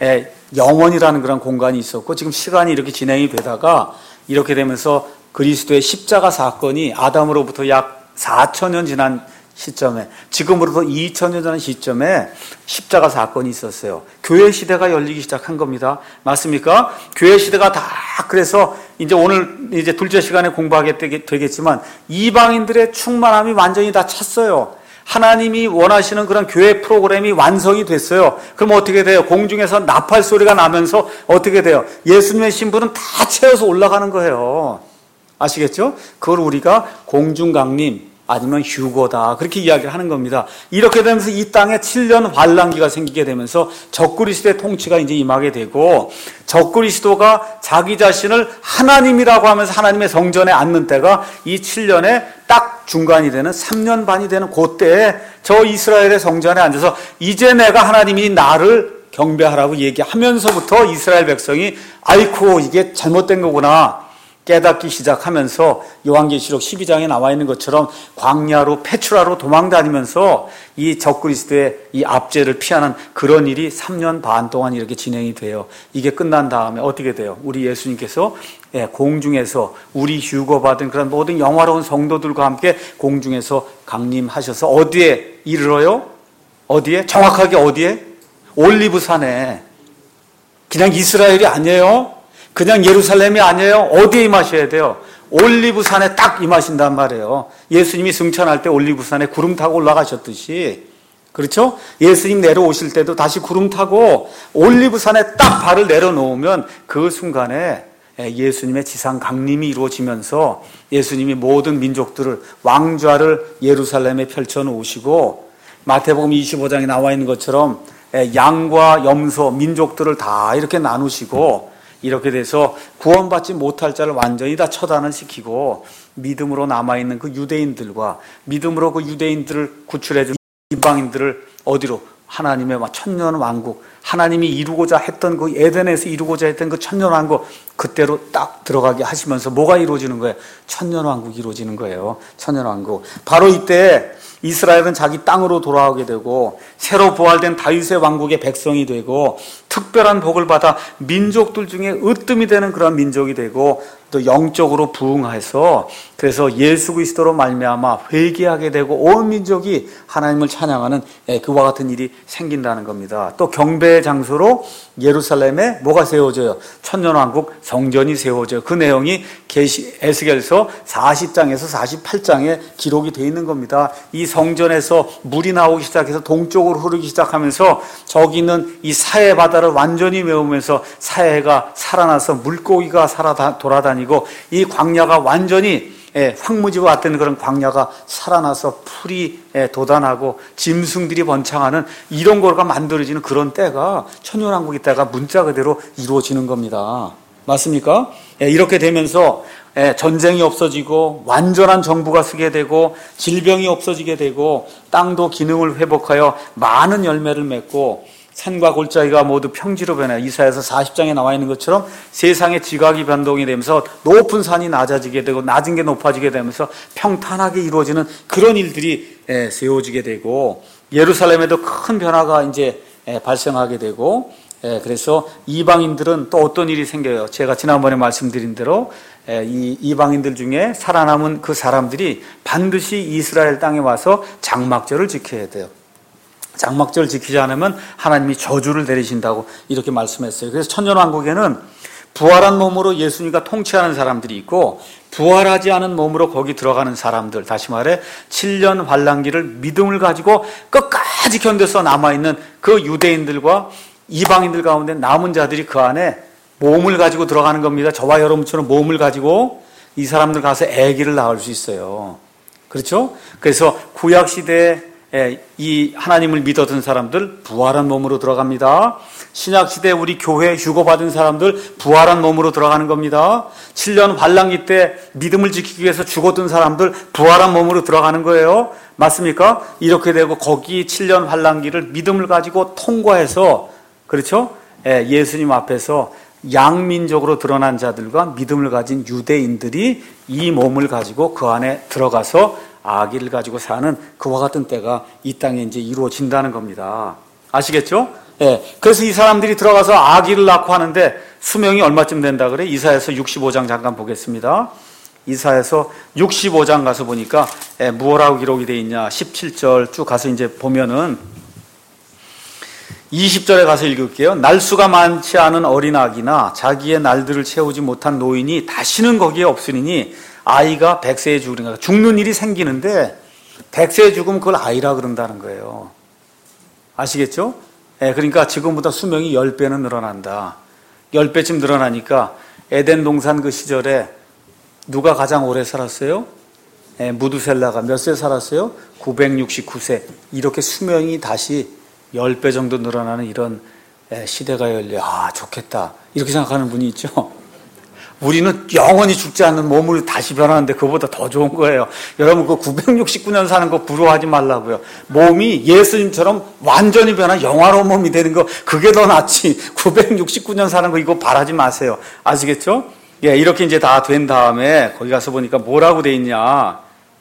영원이라는 그런 공간이 있었고, 지금 시간이 이렇게 진행이 되다가 이렇게 되면서 그리스도의 십자가 사건이 아담으로부터 약 4000년 지난 시점에, 지금으로부터 2000년 전 시점에 십자가 사건이 있었어요. 교회 시대가 열리기 시작한 겁니다. 맞습니까? 교회 시대가 다, 그래서 이제 오늘 이제 둘째 시간에 공부하게 되겠지만 이방인들의 충만함이 완전히 다 찼어요. 하나님이 원하시는 그런 교회 프로그램이 완성이 됐어요. 그럼 어떻게 돼요? 공중에서 나팔 소리가 나면서 어떻게 돼요? 예수님의 신부는 다 채워서 올라가는 거예요. 아시겠죠? 그걸 우리가 공중강림 아니면 휴거다, 그렇게 이야기를 하는 겁니다. 이렇게 되면서 이 땅에 7년 환란기가 생기게 되면서 적그리스도의 통치가 이제 임하게 되고, 적그리스도가 자기 자신을 하나님이라고 하면서 하나님의 성전에 앉는 때가 이 7년에 딱 중간이 되는 3년 반이 되는 그때에 저 이스라엘의 성전에 앉아서 이제 내가 하나님이 나를 경배하라고 얘기하면서부터 이스라엘 백성이 아이쿠 이게 잘못된 거구나 깨닫기 시작하면서 요한계시록 12장에 나와 있는 것처럼 광야로 페추라로 도망다니면서 이 적그리스도의 이 압제를 피하는 그런 일이 3년 반 동안 이렇게 진행이 돼요. 이게 끝난 다음에 어떻게 돼요? 우리 예수님께서 공중에서 우리 휴거받은 그런 모든 영화로운 성도들과 함께 공중에서 강림하셔서 어디에 이르러요? 어디에? 정확하게 어디에? 올리브산에. 그냥 이스라엘이 아니에요. 그냥 예루살렘이 아니에요. 어디에 임하셔야 돼요? 올리브산에 딱 임하신단 말이에요. 예수님이 승천할 때 올리브산에 구름 타고 올라가셨듯이, 그렇죠? 예수님 내려오실 때도 다시 구름 타고 올리브산에 딱 발을 내려놓으면 그 순간에 예수님의 지상 강림이 이루어지면서 예수님이 모든 민족들을, 왕좌를 예루살렘에 펼쳐놓으시고, 마태복음 25장에 나와 있는 것처럼 양과 염소, 민족들을 다 이렇게 나누시고, 이렇게 돼서 구원받지 못할 자를 완전히 다 처단을 시키고, 믿음으로 남아있는 그 유대인들과 믿음으로 그 유대인들을 구출해준 이방인들을 어디로? 하나님의 천년 왕국, 하나님이 이루고자 했던 그 에덴에서 이루고자 했던 그 천년 왕국, 그때로 딱 들어가게 하시면서 뭐가 이루어지는 거예요? 천년 왕국이 이루어지는 거예요. 천년 왕국. 바로 이때 이스라엘은 자기 땅으로 돌아오게 되고, 새로 부활된 다윗의 왕국의 백성이 되고, 특별한 복을 받아 민족들 중에 으뜸이 되는 그런 민족이 되고, 또 영적으로 부흥해서, 그래서 예수 그리스도로 말미암아 회개하게 되고 온 민족이 하나님을 찬양하는 그와 같은 일이 생긴다는 겁니다. 또 경배의 장소로 예루살렘에 뭐가 세워져요? 천년왕국 성전이 세워져요. 그 내용이 에스겔서 40장에서 48장에 기록이 되어 있는 겁니다. 이 성전에서 물이 나오기 시작해서 동쪽으로 흐르기 시작하면서 저기 있는 이 사해 바다를 완전히 메우면서 사해가 살아나서 물고기가 돌아다니고, 이 광야가 완전히 황무지와 같은 그런 광야가 살아나서 풀이 돋아나고 짐승들이 번창하는 이런 거가 만들어지는 그런 때가 천년왕국의 때가 문자 그대로 이루어지는 겁니다. 맞습니까? 이렇게 되면서 전쟁이 없어지고 완전한 정부가 서게 되고 질병이 없어지게 되고 땅도 기능을 회복하여 많은 열매를 맺고 산과 골짜기가 모두 평지로 변해 이사야서 40장에 나와 있는 것처럼 세상의 지각이 변동이 되면서 높은 산이 낮아지게 되고 낮은 게 높아지게 되면서 평탄하게 이루어지는 그런 일들이 세워지게 되고, 예루살렘에도 큰 변화가 이제 발생하게 되고, 그래서 이방인들은 또 어떤 일이 생겨요? 제가 지난번에 말씀드린 대로 이 이방인들 중에 살아남은 그 사람들이 반드시 이스라엘 땅에 와서 장막절을 지켜야 돼요. 장막절 지키지 않으면 하나님이 저주를 내리신다고 이렇게 말씀했어요. 그래서 천년왕국에는 부활한 몸으로 예수님과 통치하는 사람들이 있고, 부활하지 않은 몸으로 거기 들어가는 사람들, 다시 말해 7년 환란기를 믿음을 가지고 끝까지 견뎌서 남아있는 그 유대인들과 이방인들 가운데 남은 자들이 그 안에 몸을 가지고 들어가는 겁니다. 저와 여러분처럼 몸을 가지고 이 사람들 가서 아기를 낳을 수 있어요. 그렇죠? 그래서 구약시대에 이 하나님을 믿었던 사람들 부활한 몸으로 들어갑니다. 신약시대 우리 교회 휴거받은 사람들 부활한 몸으로 들어가는 겁니다. 7년 환란기 때 믿음을 지키기 위해서 죽었던 사람들 부활한 몸으로 들어가는 거예요. 맞습니까? 이렇게 되고 거기 7년 환란기를 믿음을 가지고 통과해서, 그렇죠? 예수님 앞에서 양민족으로 드러난 자들과 믿음을 가진 유대인들이 이 몸을 가지고 그 안에 들어가서 아기를 가지고 사는 그와 같은 때가 이 땅에 이제 이루어진다는 겁니다. 아시겠죠? 그래서 이 사람들이 들어가서 아기를 낳고 하는데 수명이 얼마쯤 된다 그래? 이사야서 65장 잠깐 보겠습니다. 이사야서 65장 가서 보니까 무엇라고 기록이 되어 있냐. 17절 쭉 가서 이제 보면은 20절에 가서 읽을게요. 날수가 많지 않은 어린아기나 자기의 날들을 채우지 못한 노인이 다시는 거기에 없으리니 아이가 100세에 죽으리라. 죽는 일이 생기는데 100세에 죽으면 그걸 아이라 그런다는 거예요. 아시겠죠? 그러니까 지금보다 수명이 10배는 늘어난다. 10배쯤 늘어나니까 에덴 동산 그 시절에 누가 가장 오래 살았어요? 무두셀라가 몇 세 살았어요? 969세. 이렇게 수명이 다시 10배 정도 늘어나는 이런 시대가 열려. 아, 좋겠다. 이렇게 생각하는 분이 있죠. 우리는 영원히 죽지 않는 몸을 다시 변하는데 그거보다 더 좋은 거예요. 여러분 그 969년 사는 거 부러워하지 말라고요. 몸이 예수님처럼 완전히 변한 영화로운 몸이 되는 거 그게 더 낫지. 969년 사는 거 이거 바라지 마세요. 아시겠죠? 이렇게 이제 다 된 다음에 거기 가서 보니까 뭐라고 돼 있냐.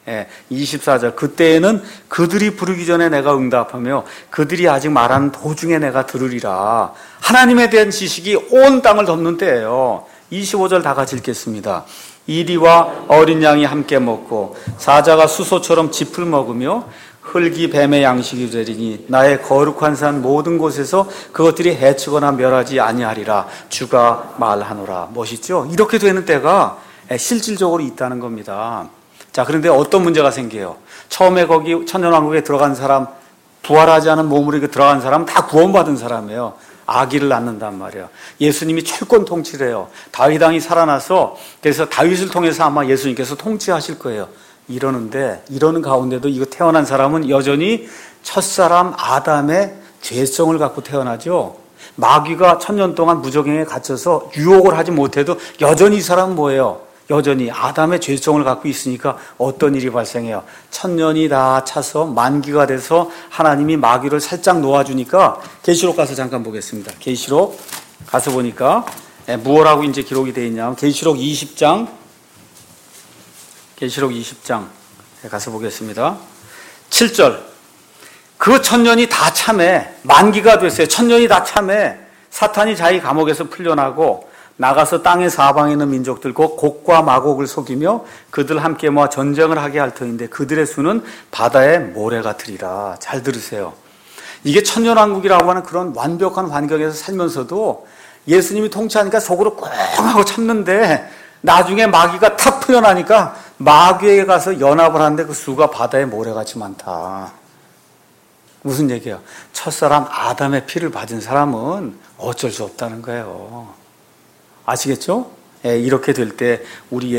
24절 그때에는 그들이 부르기 전에 내가 응답하며 그들이 아직 말하는 도중에 내가 들으리라. 하나님에 대한 지식이 온 땅을 덮는 때예요. 25절 다 같이 읽겠습니다. 이리와 어린 양이 함께 먹고 사자가 수소처럼 짚을 먹으며 흙이 뱀의 양식이 되리니 나의 거룩한 산 모든 곳에서 그것들이 해치거나 멸하지 아니하리라. 주가 말하노라. 멋있죠? 이렇게 되는 때가 실질적으로 있다는 겁니다. 자, 그런데 어떤 문제가 생겨요? 처음에 거기 천년왕국에 들어간 사람, 부활하지 않은 몸으로 들어간 사람은 다 구원받은 사람이에요. 아기를 낳는단 말이에요. 예수님이 철권 통치를 해요. 다윗 왕이 살아나서 그래서 다윗을 통해서 아마 예수님께서 통치하실 거예요. 이러는 가운데도 이거 태어난 사람은 여전히 첫사람 아담의 죄성을 갖고 태어나죠. 마귀가 1000년 동안 무적행에 갇혀서 유혹을 하지 못해도 여전히 이 사람은 뭐예요? 여전히 아담의 죄성을 갖고 있으니까 어떤 일이 발생해요? 1000년이 다 차서 만기가 돼서 하나님이 마귀를 살짝 놓아주니까 계시록 가서 잠깐 보겠습니다. 계시록 가서 보니까 무엇라고 이제 기록이 되어 있냐면 계시록 20장 가서 보겠습니다. 7절 그 1000년이 다 참에 만기가 됐어요. 1000년이 다 참에 사탄이 자기 감옥에서 풀려나고 나가서 땅의 사방에 있는 민족들 곧 곡과 마곡을 속이며 그들 함께 모아 전쟁을 하게 할 터인데 그들의 수는 바다의 모래 같으리라. 잘 들으세요. 이게 천년왕국이라고 하는 그런 완벽한 환경에서 살면서도 예수님이 통치하니까 속으로 꽁 하고 참는데 나중에 마귀가 탁 풀려나니까 마귀에게 가서 연합을 하는데 그 수가 바다의 모래같이 많다. 무슨 얘기예요? 첫사람 아담의 피를 받은 사람은 어쩔 수 없다는 거예요. 아시겠죠? 이렇게 될 때 우리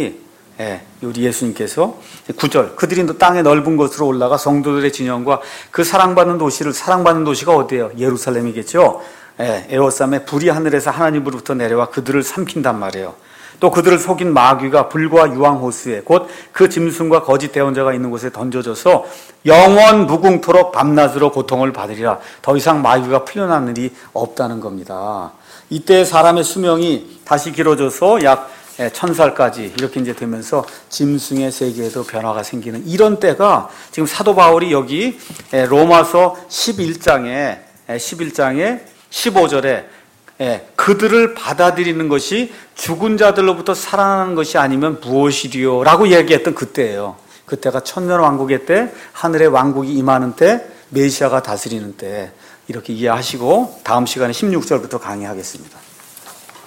예수님께서 9절 그들이 땅의 넓은 곳으로 올라가 성도들의 진영과 그 사랑받는 도시가 어디예요? 예루살렘이겠죠? 에워싸매 불이 하늘에서 하나님으로부터 내려와 그들을 삼킨단 말이에요. 또 그들을 속인 마귀가 불과 유황호수에 곧 그 짐승과 거짓 대언자가 있는 곳에 던져져서 영원 무궁토록 밤낮으로 고통을 받으리라. 더 이상 마귀가 풀려나는 일이 없다는 겁니다. 이때 사람의 수명이 다시 길어져서 약 1000살까지 이렇게 이제 되면서 짐승의 세계에도 변화가 생기는 이런 때가 지금 사도 바울이 여기 로마서 11장에 15절에 그들을 받아들이는 것이 죽은 자들로부터 살아나는 것이 아니면 무엇이리요? 라고 얘기했던 그때예요. 그때가 천년왕국의 때, 하늘의 왕국이 임하는 때, 메시아가 다스리는 때 이렇게 이해하시고 다음 시간에 16절부터 강의하겠습니다.